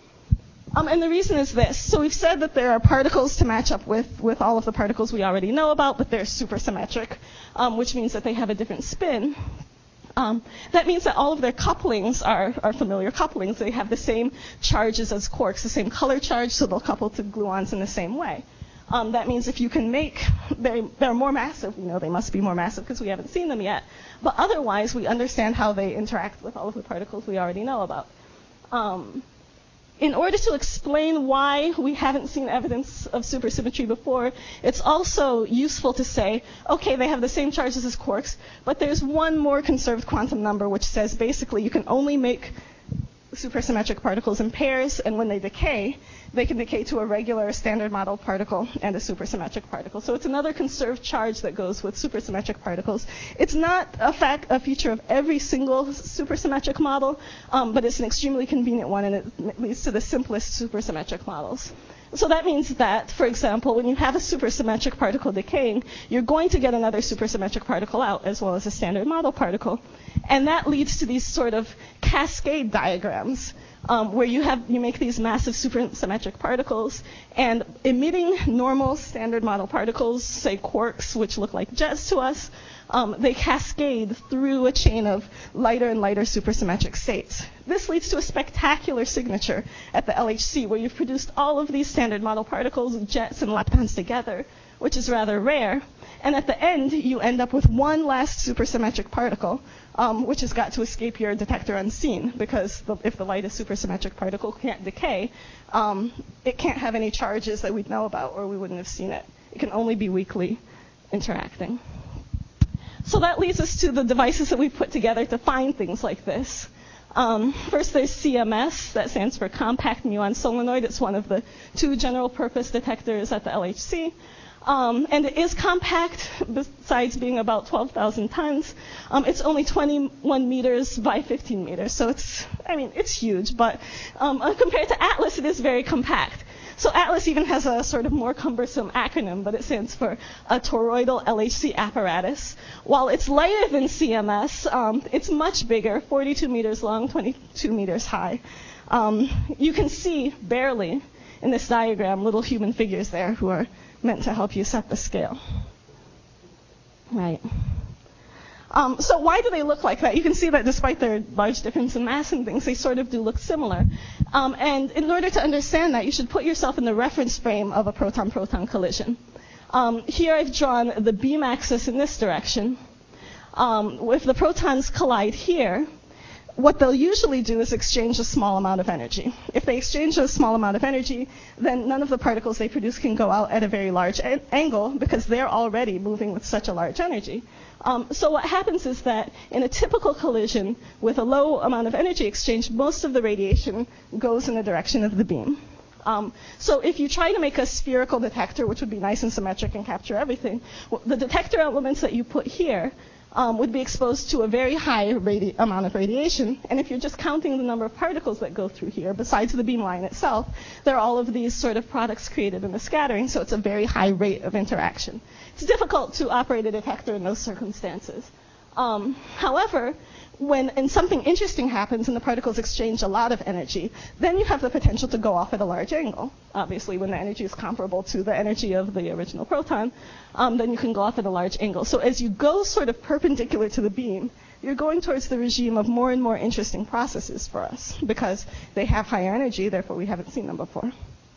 Um, and the reason is this. So we've said that there are particles to match up with, with all of the particles we already know about, but they're supersymmetric, um, which means that they have a different spin. Um, that means that all of their couplings are, are familiar couplings. They have the same charges as quarks, the same color charge, so they'll couple to gluons in the same way. Um, that means if you can make, they're, they're more massive. We know they must be more massive because we haven't seen them yet. But otherwise, we understand how they interact with all of the particles we already know about. Um, in order to explain why we haven't seen evidence of supersymmetry before, it's also useful to say, okay, they have the same charges as quarks, but there's one more conserved quantum number which says basically you can only make supersymmetric particles in pairs, and when they decay, they can decay to a regular standard model particle and a supersymmetric particle. So it's another conserved charge that goes with supersymmetric particles. It's not a fact, a feature of every single supersymmetric model, um, but it's an extremely convenient one, and it leads to the simplest supersymmetric models. So that means that, for example, when you have a supersymmetric particle decaying, you're going to get another supersymmetric particle out, as well as a standard model particle. And that leads to these sort of cascade diagrams, um, where you have you make these massive supersymmetric particles, and emitting normal standard model particles, say quarks, which look like jets to us, um, they cascade through a chain of lighter and lighter supersymmetric states. This leads to a spectacular signature at the L H C, where you've produced all of these standard model particles, jets and leptons together, which is rather rare. And at the end, you end up with one last supersymmetric particle, um, which has got to escape your detector unseen, because the, if the lightest supersymmetric particle can't decay, um, it can't have any charges that we'd know about, or we wouldn't have seen it. It can only be weakly interacting. So that leads us to the devices that we put together to find things like this. Um, first, there's C M S, that stands for Compact Muon Solenoid. It's one of the two general purpose detectors at the L H C. Um, and it is compact, besides being about twelve thousand tons. Um, it's only twenty-one meters by fifteen meters, so it's, I mean, it's huge, but um, compared to ATLAS, it is very compact. So ATLAS even has a sort of more cumbersome acronym, but it stands for a toroidal L H C apparatus. While it's lighter than C M S, um, it's much bigger, forty-two meters long, twenty-two meters high. Um, you can see barely in this diagram little human figures there who are meant to help you set the scale. Right. Um, so why do they look like that? You can see that despite their large difference in mass and things, they sort of do look similar. Um, and in order to understand that, you should put yourself in the reference frame of a proton-proton collision. Um, here I've drawn the beam axis in this direction. Um, if the protons collide here, what they'll usually do is exchange a small amount of energy. If they exchange a small amount of energy, then none of the particles they produce can go out at a very large a- angle because they're already moving with such a large energy. Um, so what happens is that in a typical collision with a low amount of energy exchange, most of the radiation goes in the direction of the beam. Um, so if you try to make a spherical detector, which would be nice and symmetric and capture everything, well, the detector elements that you put here Um, would be exposed to a very high radi- amount of radiation. And if you're just counting the number of particles that go through here, besides the beamline itself, there are all of these sort of products created in the scattering, so it's a very high rate of interaction. It's difficult to operate a detector in those circumstances. Um, however, when and something interesting happens and the particles exchange a lot of energy, then you have the potential to go off at a large angle. Obviously, when the energy is comparable to the energy of the original proton, um, then you can go off at a large angle. So as you go sort of perpendicular to the beam, you're going towards the regime of more and more interesting processes for us because they have higher energy, therefore we haven't seen them before.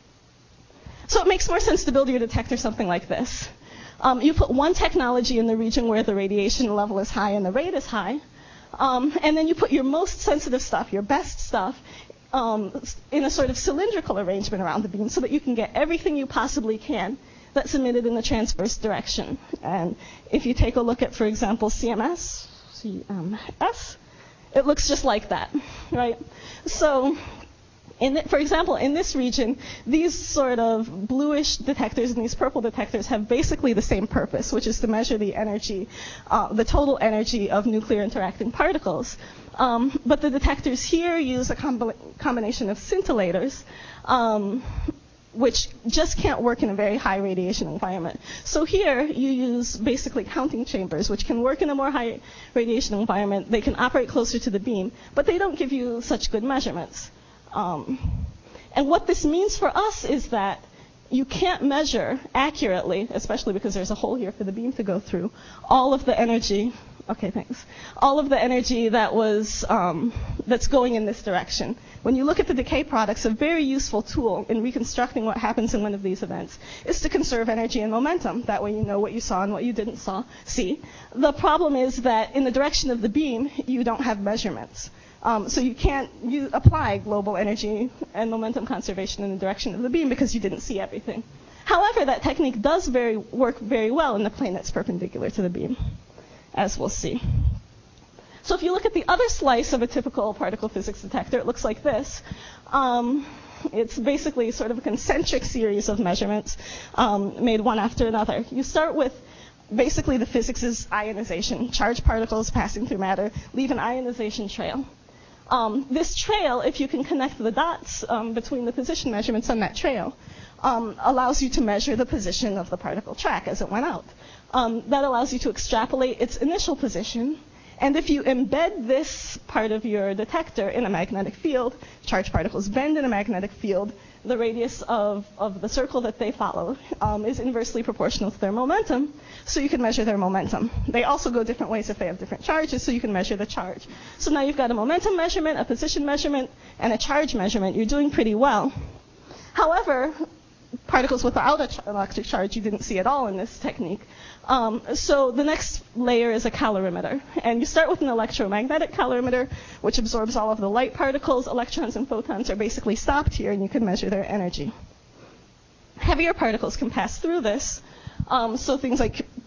So it makes more sense to build your detector something like this. Um, you put one technology in the region where the radiation level is high and the rate is high, um, and then you put your most sensitive stuff, your best stuff, um, in a sort of cylindrical arrangement around the beam so that you can get everything you possibly can that's emitted in the transverse direction. And if you take a look at, for example, C M S, C M S, it looks just like that, right? So, in the, for example, in this region, these sort of bluish detectors and these purple detectors have basically the same purpose, which is to measure the energy, uh, the total energy of nuclear interacting particles. Um, but the detectors here use a combi- combination of scintillators, um, which just can't work in a very high radiation environment. So here you use basically counting chambers, which can work in a more high radiation environment. They can operate closer to the beam, but they don't give you such good measurements. Um, and what this means for us is that you can't measure accurately, especially because there's a hole here for the beam to go through, all of the energy, okay, thanks, all of the energy that was, um, that's going in this direction. When you look at the decay products, a very useful tool in reconstructing what happens in one of these events is to conserve energy and momentum. That way you know what you saw and what you didn't saw, see. The problem is that in the direction of the beam, you don't have measurements. Um, so you can't you apply global energy and momentum conservation in the direction of the beam because you didn't see everything. However, that technique does very work very well in the plane that's perpendicular to the beam, as we'll see. So if you look at the other slice of a typical particle physics detector, it looks like this. Um, it's basically sort of a concentric series of measurements um, made one after another. You start with basically the physics is ionization. Charged particles passing through matter leave an ionization trail. Um, this trail, if you can connect the dots um, between the position measurements on that trail, um, allows you to measure the position of the particle track as it went out. Um, that allows you to extrapolate its initial position. And if you embed this part of your detector in a magnetic field, charged particles bend in a magnetic field, the radius of, of the circle that they follow um, is inversely proportional to their momentum, so you can measure their momentum. They also go different ways if they have different charges, so you can measure the charge. So now you've got a momentum measurement, a position measurement, and a charge measurement. You're doing pretty well. However, particles without an electric charge you didn't see at all in this technique. Um, so the next layer is a calorimeter. And you start with an electromagnetic calorimeter, which absorbs all of the light particles. Electrons and photons are basically stopped here, and you can measure their energy. Heavier particles can pass through this. Um, so things like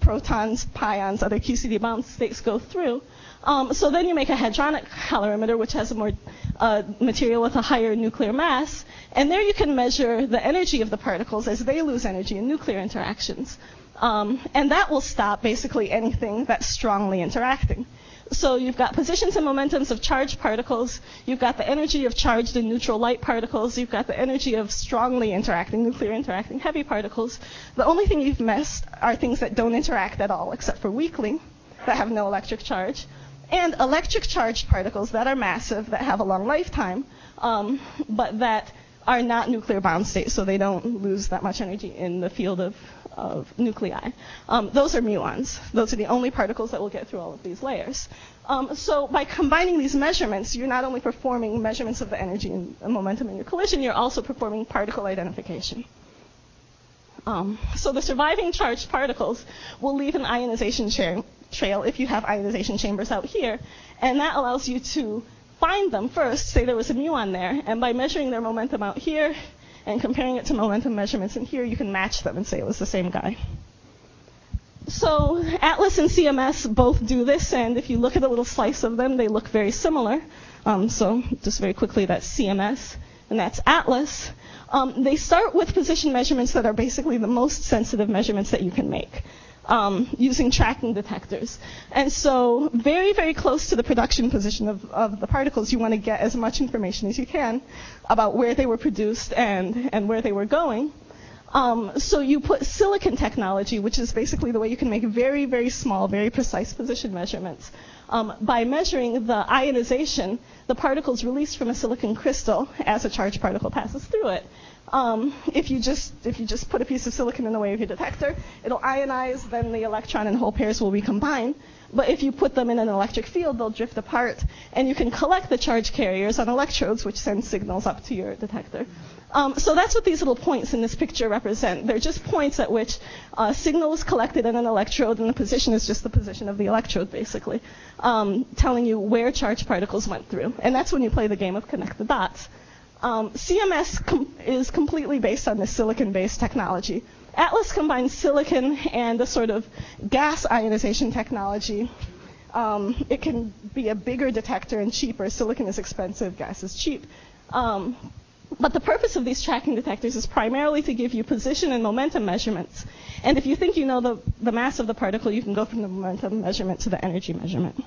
protons, pions, other Q C D bound states go through. Um, so then you make a hadronic calorimeter, which has a more uh, material with a higher nuclear mass, and there you can measure the energy of the particles as they lose energy in nuclear interactions. Um, and that will stop basically anything that's strongly interacting. So you've got positions and momentums of charged particles, you've got the energy of charged and neutral light particles, you've got the energy of strongly interacting, nuclear interacting heavy particles. The only thing you've missed are things that don't interact at all, except for weakly, that have no electric charge, and electric charged particles that are massive, that have a long lifetime, um, but that are not nuclear bound states, so they don't lose that much energy in the field of, of nuclei. Um, those are muons. Those are the only particles that will get through all of these layers. Um, so by combining these measurements, you're not only performing measurements of the energy and, and momentum in your collision, you're also performing particle identification. Um, so the surviving charged particles will leave an ionization cha- trail if you have ionization chambers out here, and that allows you to find them first, say there was a muon there, and by measuring their momentum out here and comparing it to momentum measurements in here, you can match them and say it was the same guy. So ATLAS and C M S both do this, and if you look at a little slice of them, they look very similar. Um, so just very quickly, that's C M S, and that's ATLAS. Um, they start with position measurements that are basically the most sensitive measurements that you can make. Um, using tracking detectors. And so very, very close to the production position of, of the particles, you want to get as much information as you can about where they were produced and, and where they were going. Um, so you put silicon technology, which is basically the way you can make very, very small, very precise position measurements. Um, by measuring the ionization, the particles released from a silicon crystal as a charged particle passes through it. Um, if you just if you just put a piece of silicon in the way of your detector, it'll ionize, then the electron and hole pairs will recombine. But if you put them in an electric field, they'll drift apart, and you can collect the charge carriers on electrodes, which send signals up to your detector. Um, so that's what these little points in this picture represent. They're just points at which a signal is collected in an electrode, and the position is just the position of the electrode, basically, um, telling you where charged particles went through. And that's when you play the game of connect the dots. Um, C M S com- is completely based on this silicon-based technology. ATLAS combines silicon and a sort of gas ionization technology. Um, it can be a bigger detector and cheaper. Silicon is expensive, gas is cheap. Um, but the purpose of these tracking detectors is primarily to give you position and momentum measurements. And if you think you know the, the mass of the particle, you can go from the momentum measurement to the energy measurement.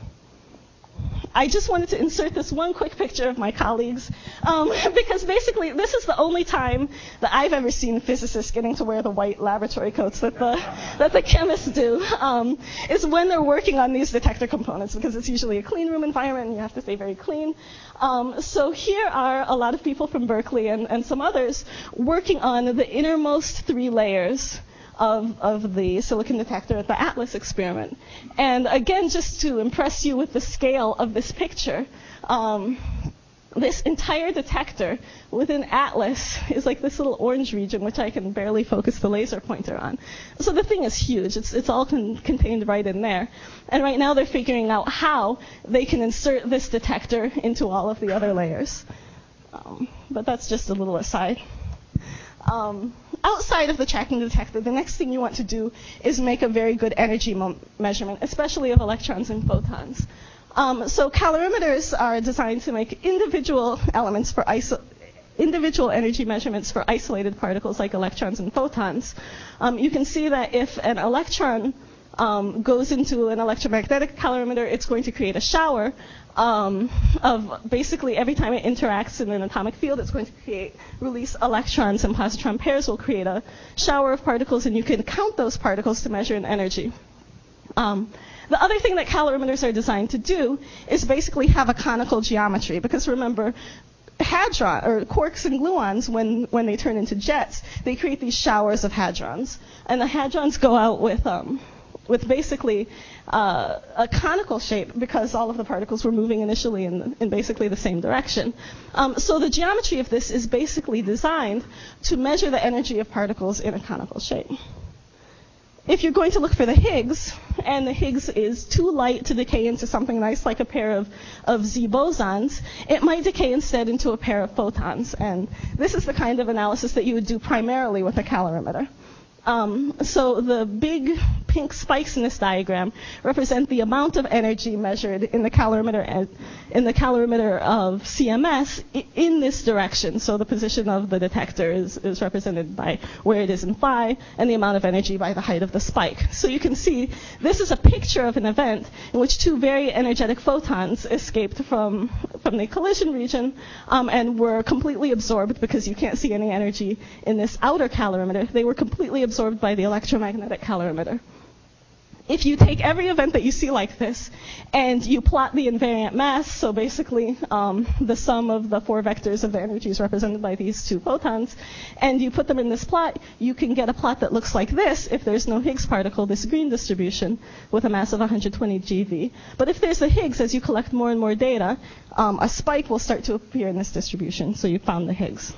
I just wanted to insert this one quick picture of my colleagues, um, because basically this is the only time that I've ever seen physicists getting to wear the white laboratory coats that the that the chemists do, um, is when they're working on these detector components, because it's usually a clean room environment and you have to stay very clean. Um, so here are a lot of people from Berkeley and, and some others working on the innermost three layers Of, of the silicon detector at the ATLAS experiment. And again, just to impress you with the scale of this picture, um, this entire detector within ATLAS is like this little orange region, which I can barely focus the laser pointer on. So the thing is huge. It's, it's all con- contained right in there. And right now they're figuring out how they can insert this detector into all of the other layers. Um, but that's just a little aside. Um, outside of the tracking detector, the next thing you want to do is make a very good energy mo- measurement, especially of electrons and photons. Um, so calorimeters are designed to make individual elements for iso- individual energy measurements for isolated particles like electrons and photons. Um, you can see that if an electron um, goes into an electromagnetic calorimeter, it's going to create a shower um, of basically every time it interacts in an atomic field, it's going to create, release electrons, and positron pairs will create a shower of particles, and you can count those particles to measure an energy. Um, the other thing that calorimeters are designed to do is basically have a conical geometry, because remember, hadron or quarks and gluons, when when they turn into jets, they create these showers of hadrons, and the hadrons go out with um, with basically uh, a conical shape, because all of the particles were moving initially in, in basically the same direction. Um, so the geometry of this is basically designed to measure the energy of particles in a conical shape. If you're going to look for the Higgs, and the Higgs is too light to decay into something nice like a pair of, of Z bosons, it might decay instead into a pair of photons. And this is the kind of analysis that you would do primarily with a calorimeter. Um, so the big pink spikes in this diagram represent the amount of energy measured in the calorimeter in the calorimeter of C M S in this direction. So the position of the detector is, is represented by where it is in phi, and the amount of energy by the height of the spike. So you can see this is a picture of an event in which two very energetic photons escaped from, from the collision region um, and were completely absorbed, because you can't see any energy in this outer calorimeter. They were completely absorbed by the electromagnetic calorimeter. If you take every event that you see like this and you plot the invariant mass, so basically um, the sum of the four vectors of the energies represented by these two photons, and you put them in this plot, you can get a plot that looks like this if there's no Higgs particle, this green distribution with a mass of one hundred twenty G V. But if there's a Higgs, as you collect more and more data, um, a spike will start to appear in this distribution, so you found the Higgs.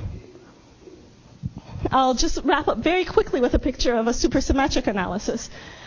I'll just wrap up very quickly with a picture of a supersymmetric analysis.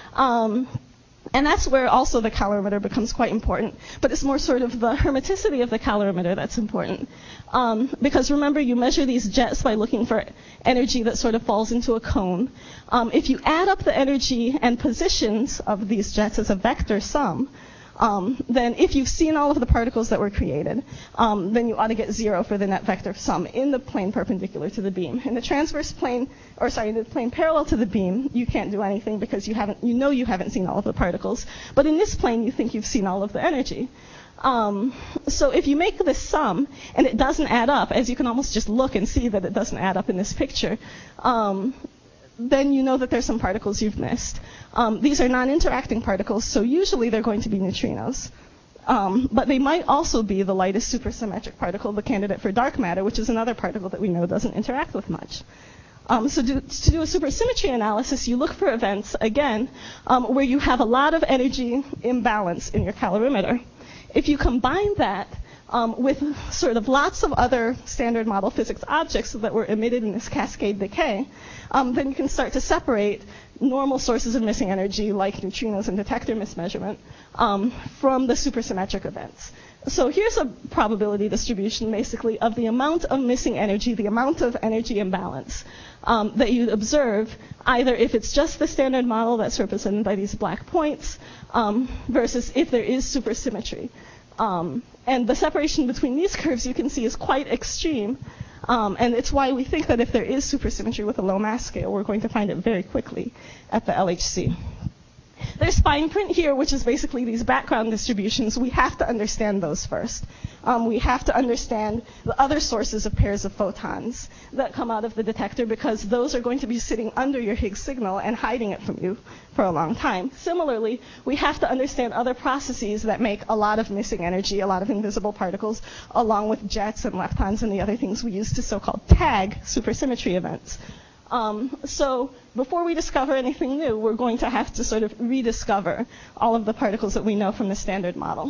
Um, and that's where also the calorimeter becomes quite important. But it's more sort of the hermeticity of the calorimeter that's important. Um, because remember, you measure these jets by looking for energy that sort of falls into a cone. Um, if you add up the energy and positions of these jets as a vector sum, Um, then if you've seen all of the particles that were created, um, then you ought to get zero for the net vector sum in the plane perpendicular to the beam. In the transverse plane, or sorry, in the plane parallel to the beam, you can't do anything because you haven't, you know you haven't seen all of the particles. But in this plane, you think you've seen all of the energy. Um, so if you make this sum and it doesn't add up, as you can almost just look and see that it doesn't add up in this picture, um, then you know that there's some particles you've missed. Um, these are non-interacting particles, so usually they're going to be neutrinos. Um, but they might also be the lightest supersymmetric particle, the candidate for dark matter, which is another particle that we know doesn't interact with much. Um, so do, to do a supersymmetry analysis, you look for events, again, um, where you have a lot of energy imbalance in your calorimeter. If you combine that Um, with sort of lots of other standard model physics objects that were emitted in this cascade decay, um, then you can start to separate normal sources of missing energy, like neutrinos and detector mismeasurement, um, from the supersymmetric events. So here's a probability distribution, basically, of the amount of missing energy, the amount of energy imbalance um, that you observe, either if it's just the standard model that's represented by these black points, um, versus if there is supersymmetry. Um, and the separation between these curves, you can see, is quite extreme. Um, and it's why we think that if there is supersymmetry with a low mass scale, we're going to find it very quickly at the L H C. There's fine print here, which is basically these background distributions. We have to understand those first. Um, we have to understand the other sources of pairs of photons that come out of the detector, because those are going to be sitting under your Higgs signal and hiding it from you for a long time. Similarly, we have to understand other processes that make a lot of missing energy, a lot of invisible particles, along with jets and leptons and the other things we use to so-called tag supersymmetry events. Um, so before we discover anything new, we're going to have to sort of rediscover all of the particles that we know from the standard model.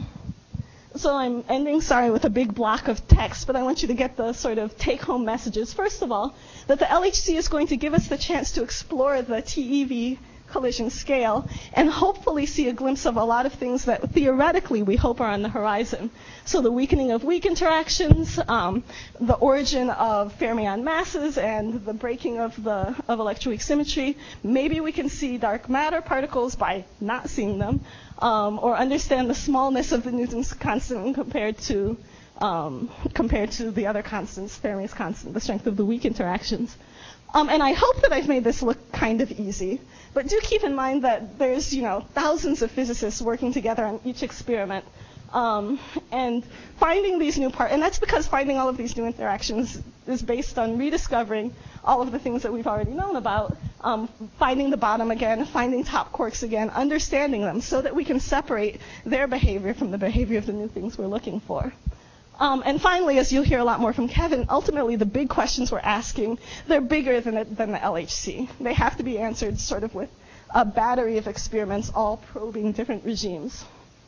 So I'm ending, sorry, with a big block of text, but I want you to get the sort of take-home messages. First of all, that the L H C is going to give us the chance to explore the T E V collision scale and hopefully see a glimpse of a lot of things that theoretically we hope are on the horizon. So the weakening of weak interactions, um, the origin of fermion masses, and the breaking of the of electroweak symmetry. Maybe we can see dark matter particles by not seeing them, um, or understand the smallness of the Newton's constant compared to um, compared to the other constants, Fermi's constant, the strength of the weak interactions. Um, and I hope that I've made this look kind of easy. But do keep in mind that there's, you know, thousands of physicists working together on each experiment. Um, and finding these new parts, and that's because finding all of these new interactions is based on rediscovering all of the things that we've already known about, um, finding the bottom again, finding top quarks again, understanding them so that we can separate their behavior from the behavior of the new things we're looking for. Um, and finally, as you'll hear a lot more from Kevin, ultimately the big questions we're asking, they're bigger than, it, than the L H C. They have to be answered sort of with a battery of experiments, all probing different regimes.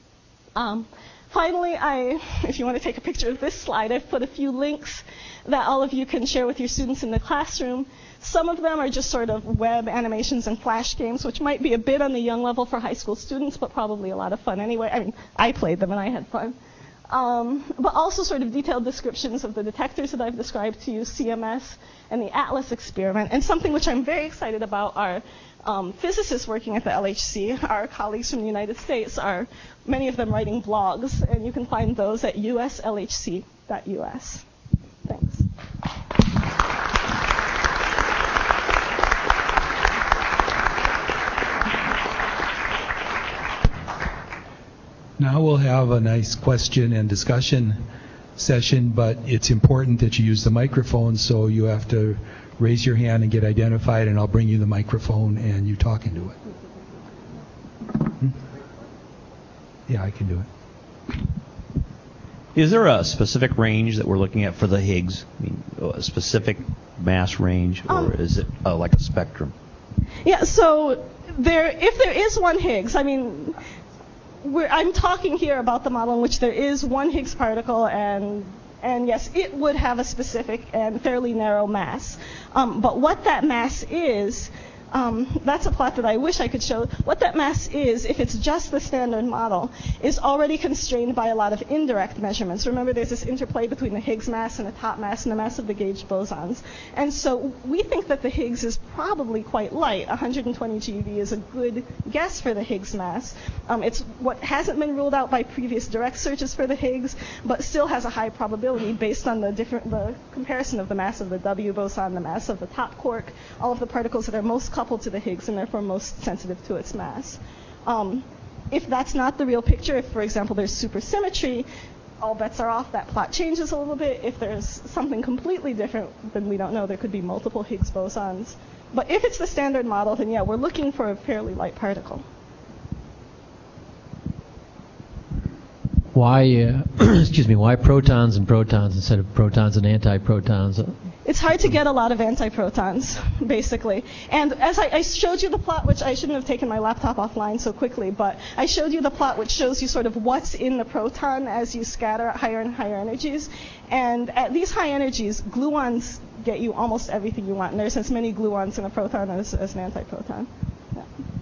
Um, finally, I, if you want to take a picture of this slide, I've put a few links that all of you can share with your students in the classroom. Some of them are just sort of web animations and flash games, which might be a bit on the young level for high school students, but probably a lot of fun anyway. I mean, I played them and I had fun. Um, but also sort of detailed descriptions of the detectors that I've described to you, C M S, and the ATLAS experiment. And something which I'm very excited about are um, physicists working at the L H C, our colleagues from the United States, are many of them writing blogs, and you can find those at u s l h c dot u s. Thanks. Now we'll have a nice question and discussion session, but it's important that you use the microphone, so you have to raise your hand and get identified, and I'll bring you the microphone and you talk into it. Hmm? Yeah, I can do it. Is there a specific range that we're looking at for the Higgs? I mean, a specific mass range, or Um, is it uh, like a spectrum? Yeah, so there, if there is one Higgs, I mean, we're, I'm talking here about the model in which there is one Higgs particle, and and yes, it would have a specific and fairly narrow mass. Um, but what that mass is, um, that's a plot that I wish I could show. What that mass is, if it's just the standard model, is already constrained by a lot of indirect measurements. Remember, there's this interplay between the Higgs mass and the top mass and the mass of the gauge bosons. And so we think that the Higgs is probably quite light. one hundred twenty GeV is a good guess for the Higgs mass. Um, it's what hasn't been ruled out by previous direct searches for the Higgs, but still has a high probability based on the different the comparison of the mass of the W boson, the mass of the top quark, all of the particles that are most coupled to the Higgs and therefore most sensitive to its mass. Um, if that's not the real picture, if, for example, there's supersymmetry, all bets are off. That plot changes a little bit. If there's something completely different, then we don't know. There could be multiple Higgs bosons. But if it's the standard model, then yeah, we're looking for a fairly light particle. Why, uh, excuse me, why protons and protons instead of protons and antiprotons? It's hard to get a lot of antiprotons, basically. And as I, I showed you the plot, which I shouldn't have taken my laptop offline so quickly, but I showed you the plot which shows you sort of what's in the proton as you scatter at higher and higher energies. And at these high energies, gluons get you almost everything you want. And there's as many gluons in a proton as, as an antiproton. Yeah.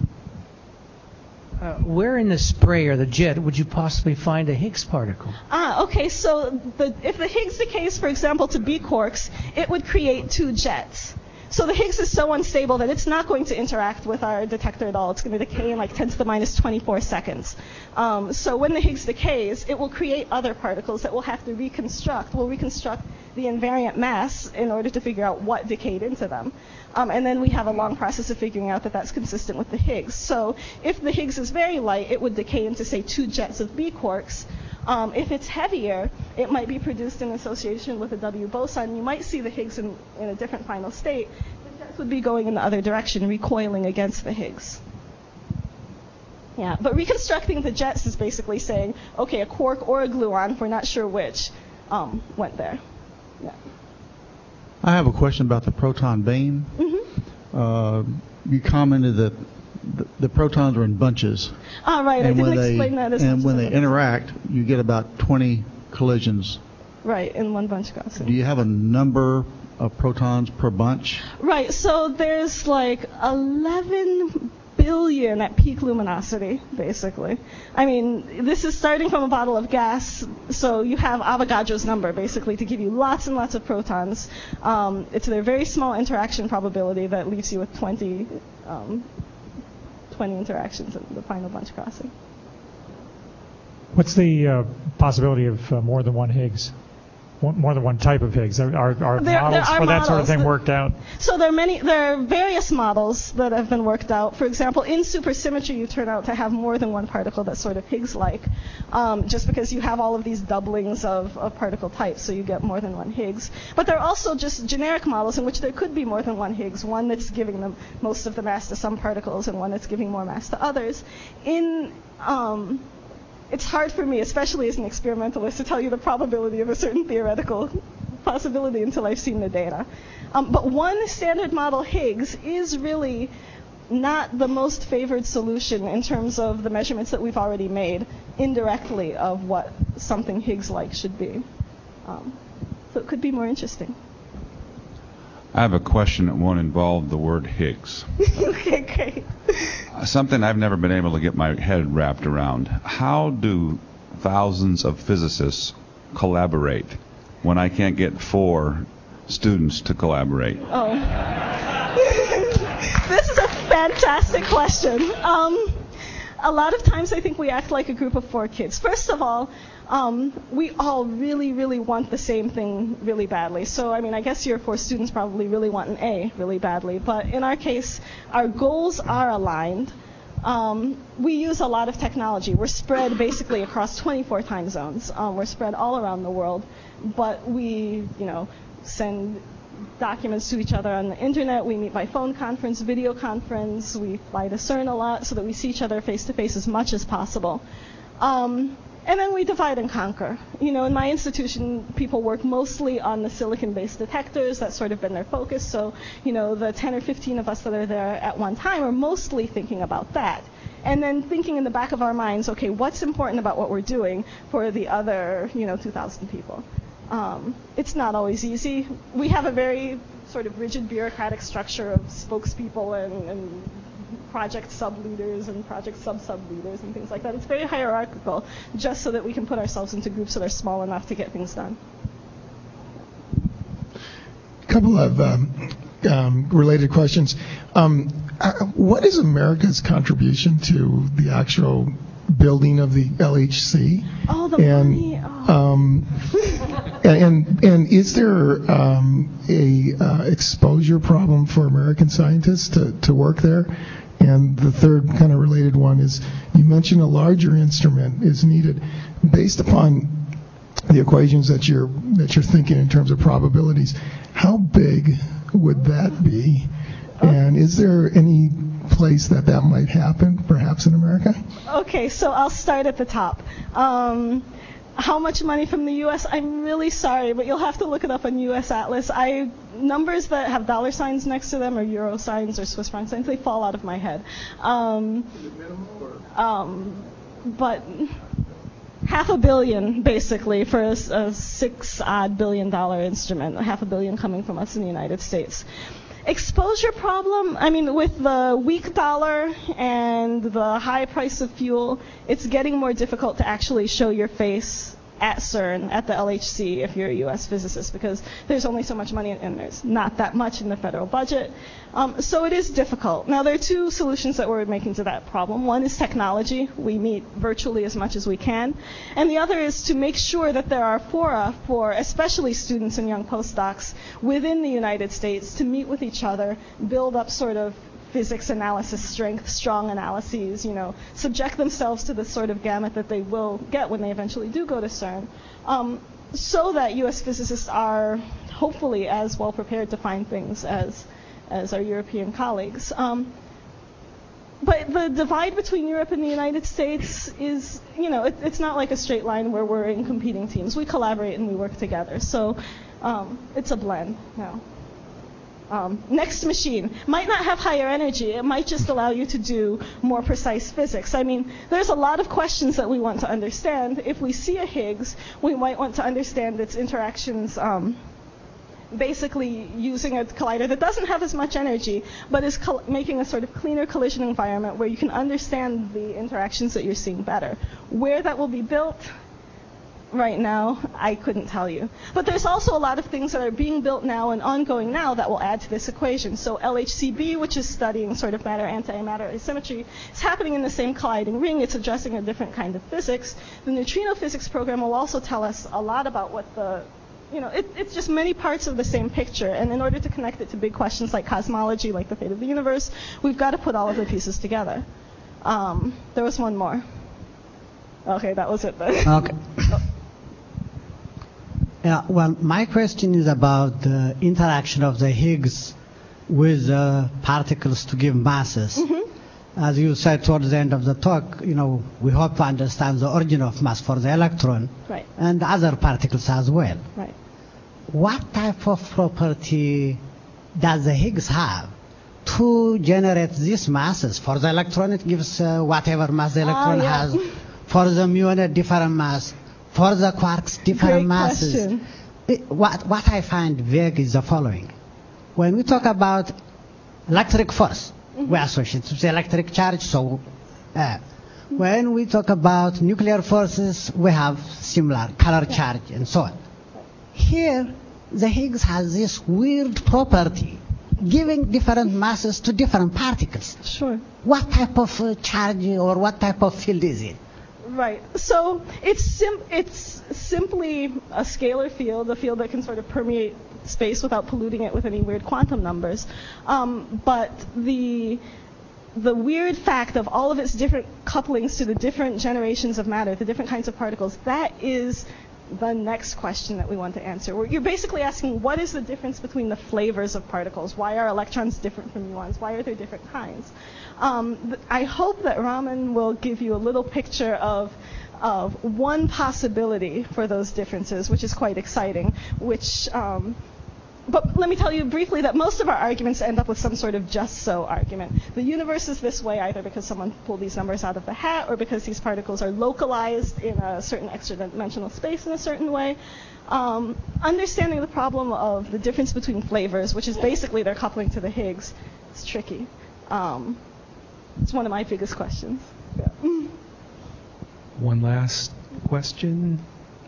Uh, where in the spray or the jet would you possibly find a Higgs particle? Ah, okay, so the, if the Higgs decays, for example, to B quarks, it would create two jets. So the Higgs is so unstable that it's not going to interact with our detector at all. It's going to decay in like ten to the minus twenty-four seconds. Um, so when the Higgs decays, it will create other particles that we'll have to reconstruct. We'll reconstruct the invariant mass in order to figure out what decayed into them. Um, and then we have a long process of figuring out that that's consistent with the Higgs. So if the Higgs is very light, it would decay into, say, two jets of B quarks. Um, if it's heavier, it might be produced in association with a W boson. You might see the Higgs in, in a different final state. The jets would be going in the other direction, recoiling against the Higgs. Yeah, but reconstructing the jets is basically saying, okay, a quark or a gluon, we're not sure which, um, went there. Yeah. I have a question about the proton beam. Mm-hmm. Uh, you commented that the, the protons are in bunches. Ah, right. And I didn't when explain they, that as And much when as they I did. interact, you get about twenty collisions. Right, in one bunch crossing. Do you have a number of protons per bunch? Right, so there's like eleven billion at peak luminosity, basically. I mean, this is starting from a bottle of gas, so you have Avogadro's number, basically, to give you lots and lots of protons. Um, it's their very small interaction probability that leaves you with twenty, um, twenty interactions in the final bunch crossing. What's the uh, possibility of uh, more than one Higgs? One, more than one type of Higgs? Are, are, are There- models there are for that sort of models thing that- worked out? So there are many, there are various models that have been worked out. For example, in supersymmetry, you turn out to have more than one particle that's sort of Higgs-like, um, just because you have all of these doublings of, of particle types, so you get more than one Higgs. But there are also just generic models in which there could be more than one Higgs, one that's giving them most of the mass to some particles and one that's giving more mass to others. In um, It's hard for me, especially as an experimentalist, to tell you the probability of a certain theoretical possibility until I've seen the data. Um, but one standard model Higgs is really not the most favored solution in terms of the measurements that we've already made indirectly of what something Higgs-like should be. Um, so it could be more interesting. I have a question that won't involve the word Higgs. Okay, great. Something I've never been able to get my head wrapped around. How do thousands of physicists collaborate when I can't get four students to collaborate? Oh. This is a Fantastic question. Um, a lot of times I think we act like a group of four kids. First of all, um, we all really, really want the same thing really badly. So, I mean, I guess your four students probably really want an A really badly. But in our case, our goals are aligned. Um, we use a lot of technology. We're spread basically across twenty-four time zones. Um, we're spread all around the world. But we, you know, send documents to each other on the internet. We meet by phone conference, video conference. We fly to CERN a lot so that we see each other face to face as much as possible. Um, and then we divide and conquer. You know, in my institution, people work mostly on the silicon-based detectors. That's sort of been their focus. So, you know, the ten or fifteen of us that are there at one time are mostly thinking about that. And then thinking in the back of our minds, okay, what's important about what we're doing for the other, you know, two thousand people? Um, it's not always easy. We have a very sort of rigid bureaucratic structure of spokespeople and, and project sub-leaders and project sub-sub-leaders and things like that. It's very hierarchical, just so that we can put ourselves into groups that are small enough to get things done. A couple of um, um, related questions. Um, uh, what is America's contribution to the actual building of the L H C? Oh, the and, money. Oh. Um, and and is there um, a uh, exposure problem for American scientists to, to work there? And the third kind of related one is, you mentioned a larger instrument is needed. Based upon the equations that you're that you're thinking in terms of probabilities, how big would that be? And is there any place that that might happen, perhaps in America? Okay, so I'll start at the top. Um, how much money from the U S? I'm really sorry, but you'll have to look it up on U S Atlas. I numbers that have dollar signs next to them, or euro signs, or Swiss franc signs, they fall out of my head. Um, Is it minimal or? Um, but half a billion, basically, for a, a six-odd billion dollar instrument. Half a billion coming from us in the United States. Exposure problem, I mean, with the weak dollar and the high price of fuel, it's getting more difficult to actually show your face at CERN, at the L H C, if you're a U S physicist, because there's only so much money and there's not that much in the federal budget. Um, so it is difficult. Now, there are two solutions that we're making to that problem. One is technology. We meet virtually as much as we can. And the other is to make sure that there are fora for especially students and young postdocs within the United States to meet with each other, build up sort of physics analysis strength, strong analyses, you know, subject themselves to the sort of gamut that they will get when they eventually do go to CERN, um, so that U S physicists are hopefully as well prepared to find things as as our European colleagues. Um, but the divide between Europe and the United States is, you know, it, it's not like a straight line where we're in competing teams. We collaborate and we work together. So um, it's a blend now. Um, next machine might not have higher energy. It might just allow you to do more precise physics. I mean, there's a lot of questions that we want to understand. If we see a Higgs, we might want to understand its interactions, um, basically using a collider that doesn't have as much energy, but is col- making a sort of cleaner collision environment where you can understand the interactions that you're seeing better. Where that will be built, right now, I couldn't tell you. But there's also a lot of things that are being built now and ongoing now that will add to this equation. So L H C b, which is studying sort of matter-antimatter asymmetry, is happening in the same colliding ring. It's addressing a different kind of physics. The neutrino physics program will also tell us a lot about what the, you know, it, it's just many parts of the same picture. And in order to connect it to big questions like cosmology, like the fate of the universe, we've got to put all of the pieces together. Um, there was one more. Okay, that was it then. Okay. Yeah, well, my question is about the interaction of the Higgs with uh, particles to give masses. Mm-hmm. As you said towards the end of the talk, you know, we hope to understand the origin of mass for the electron, right, and other particles as well. Right. What type of property does the Higgs have to generate these masses? For the electron, it gives uh, whatever mass the electron ah, yeah. has. For the muon, a different mass. For the quarks, different Great masses. Question. It, what, what I find vague is the following. When we talk about electric force, mm-hmm. we associate it with electric charge. So uh, when we talk about nuclear forces, we have similar color yeah. charge and so on. Here, the Higgs has this weird property giving different masses to different particles. Sure. What type of uh, charge or what type of field is it? Right. So it's sim- it's simply a scalar field, a field that can sort of permeate space without polluting it with any weird quantum numbers. Um, but the the weird fact of all of its different couplings to the different generations of matter, the different kinds of particles, that is the next question that we want to answer. Where you're basically asking, what is the difference between the flavors of particles? Why are electrons different from muons? Why are there different kinds? Um, th- I hope that Raman will give you a little picture of of one possibility for those differences, which is quite exciting, which um, but let me tell you briefly that most of our arguments end up with some sort of just so argument. The universe is this way either because someone pulled these numbers out of the hat or because these particles are localized in a certain extra-dimensional space in a certain way. Um, understanding the problem of the difference between flavors, which is basically their coupling to the Higgs, is tricky. Um, it's one of my biggest questions. Yeah. One last question.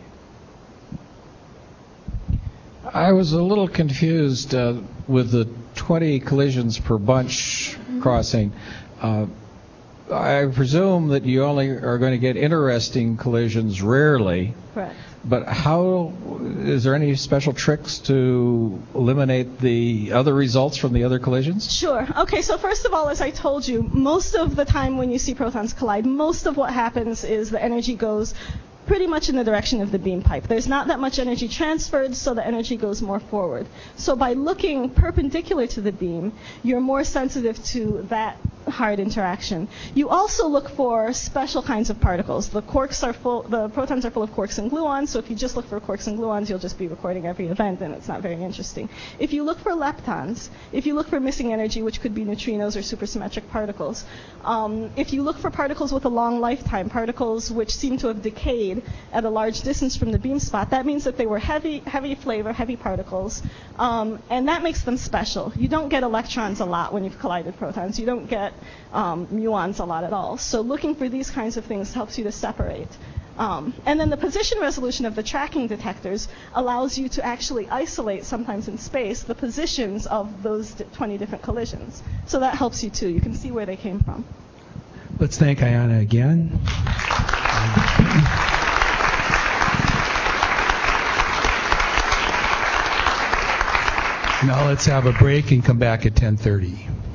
I was a little confused uh, with the twenty collisions per bunch crossing. Uh, I presume that you only are going to get interesting collisions rarely. Correct. But how, is there any special tricks to eliminate the other results from the other collisions? Sure. Okay, so first of all, as I told you, most of the time when you see protons collide, most of what happens is the energy goes pretty much in the direction of the beam pipe. There's not that much energy transferred, so the energy goes more forward. So by looking perpendicular to the beam, you're more sensitive to that hard interaction. You also look for special kinds of particles. The quarks are full, the protons are full of quarks and gluons, so if you just look for quarks and gluons, you'll just be recording every event, and it's not very interesting. If you look for leptons, if you look for missing energy, which could be neutrinos or supersymmetric particles, um, if you look for particles with a long lifetime, particles which seem to have decayed at a large distance from the beam spot, that means that they were heavy, heavy flavor, heavy particles, um, and that makes them special. You don't get electrons a lot when you've collided protons. You don't get um, muons a lot at all. So looking for these kinds of things helps you to separate. Um, and then the position resolution of the tracking detectors allows you to actually isolate, sometimes in space, the positions of those twenty different collisions. So that helps you too. You can see where they came from. Let's thank Ayana again. Now let's have a break and come back at ten thirty.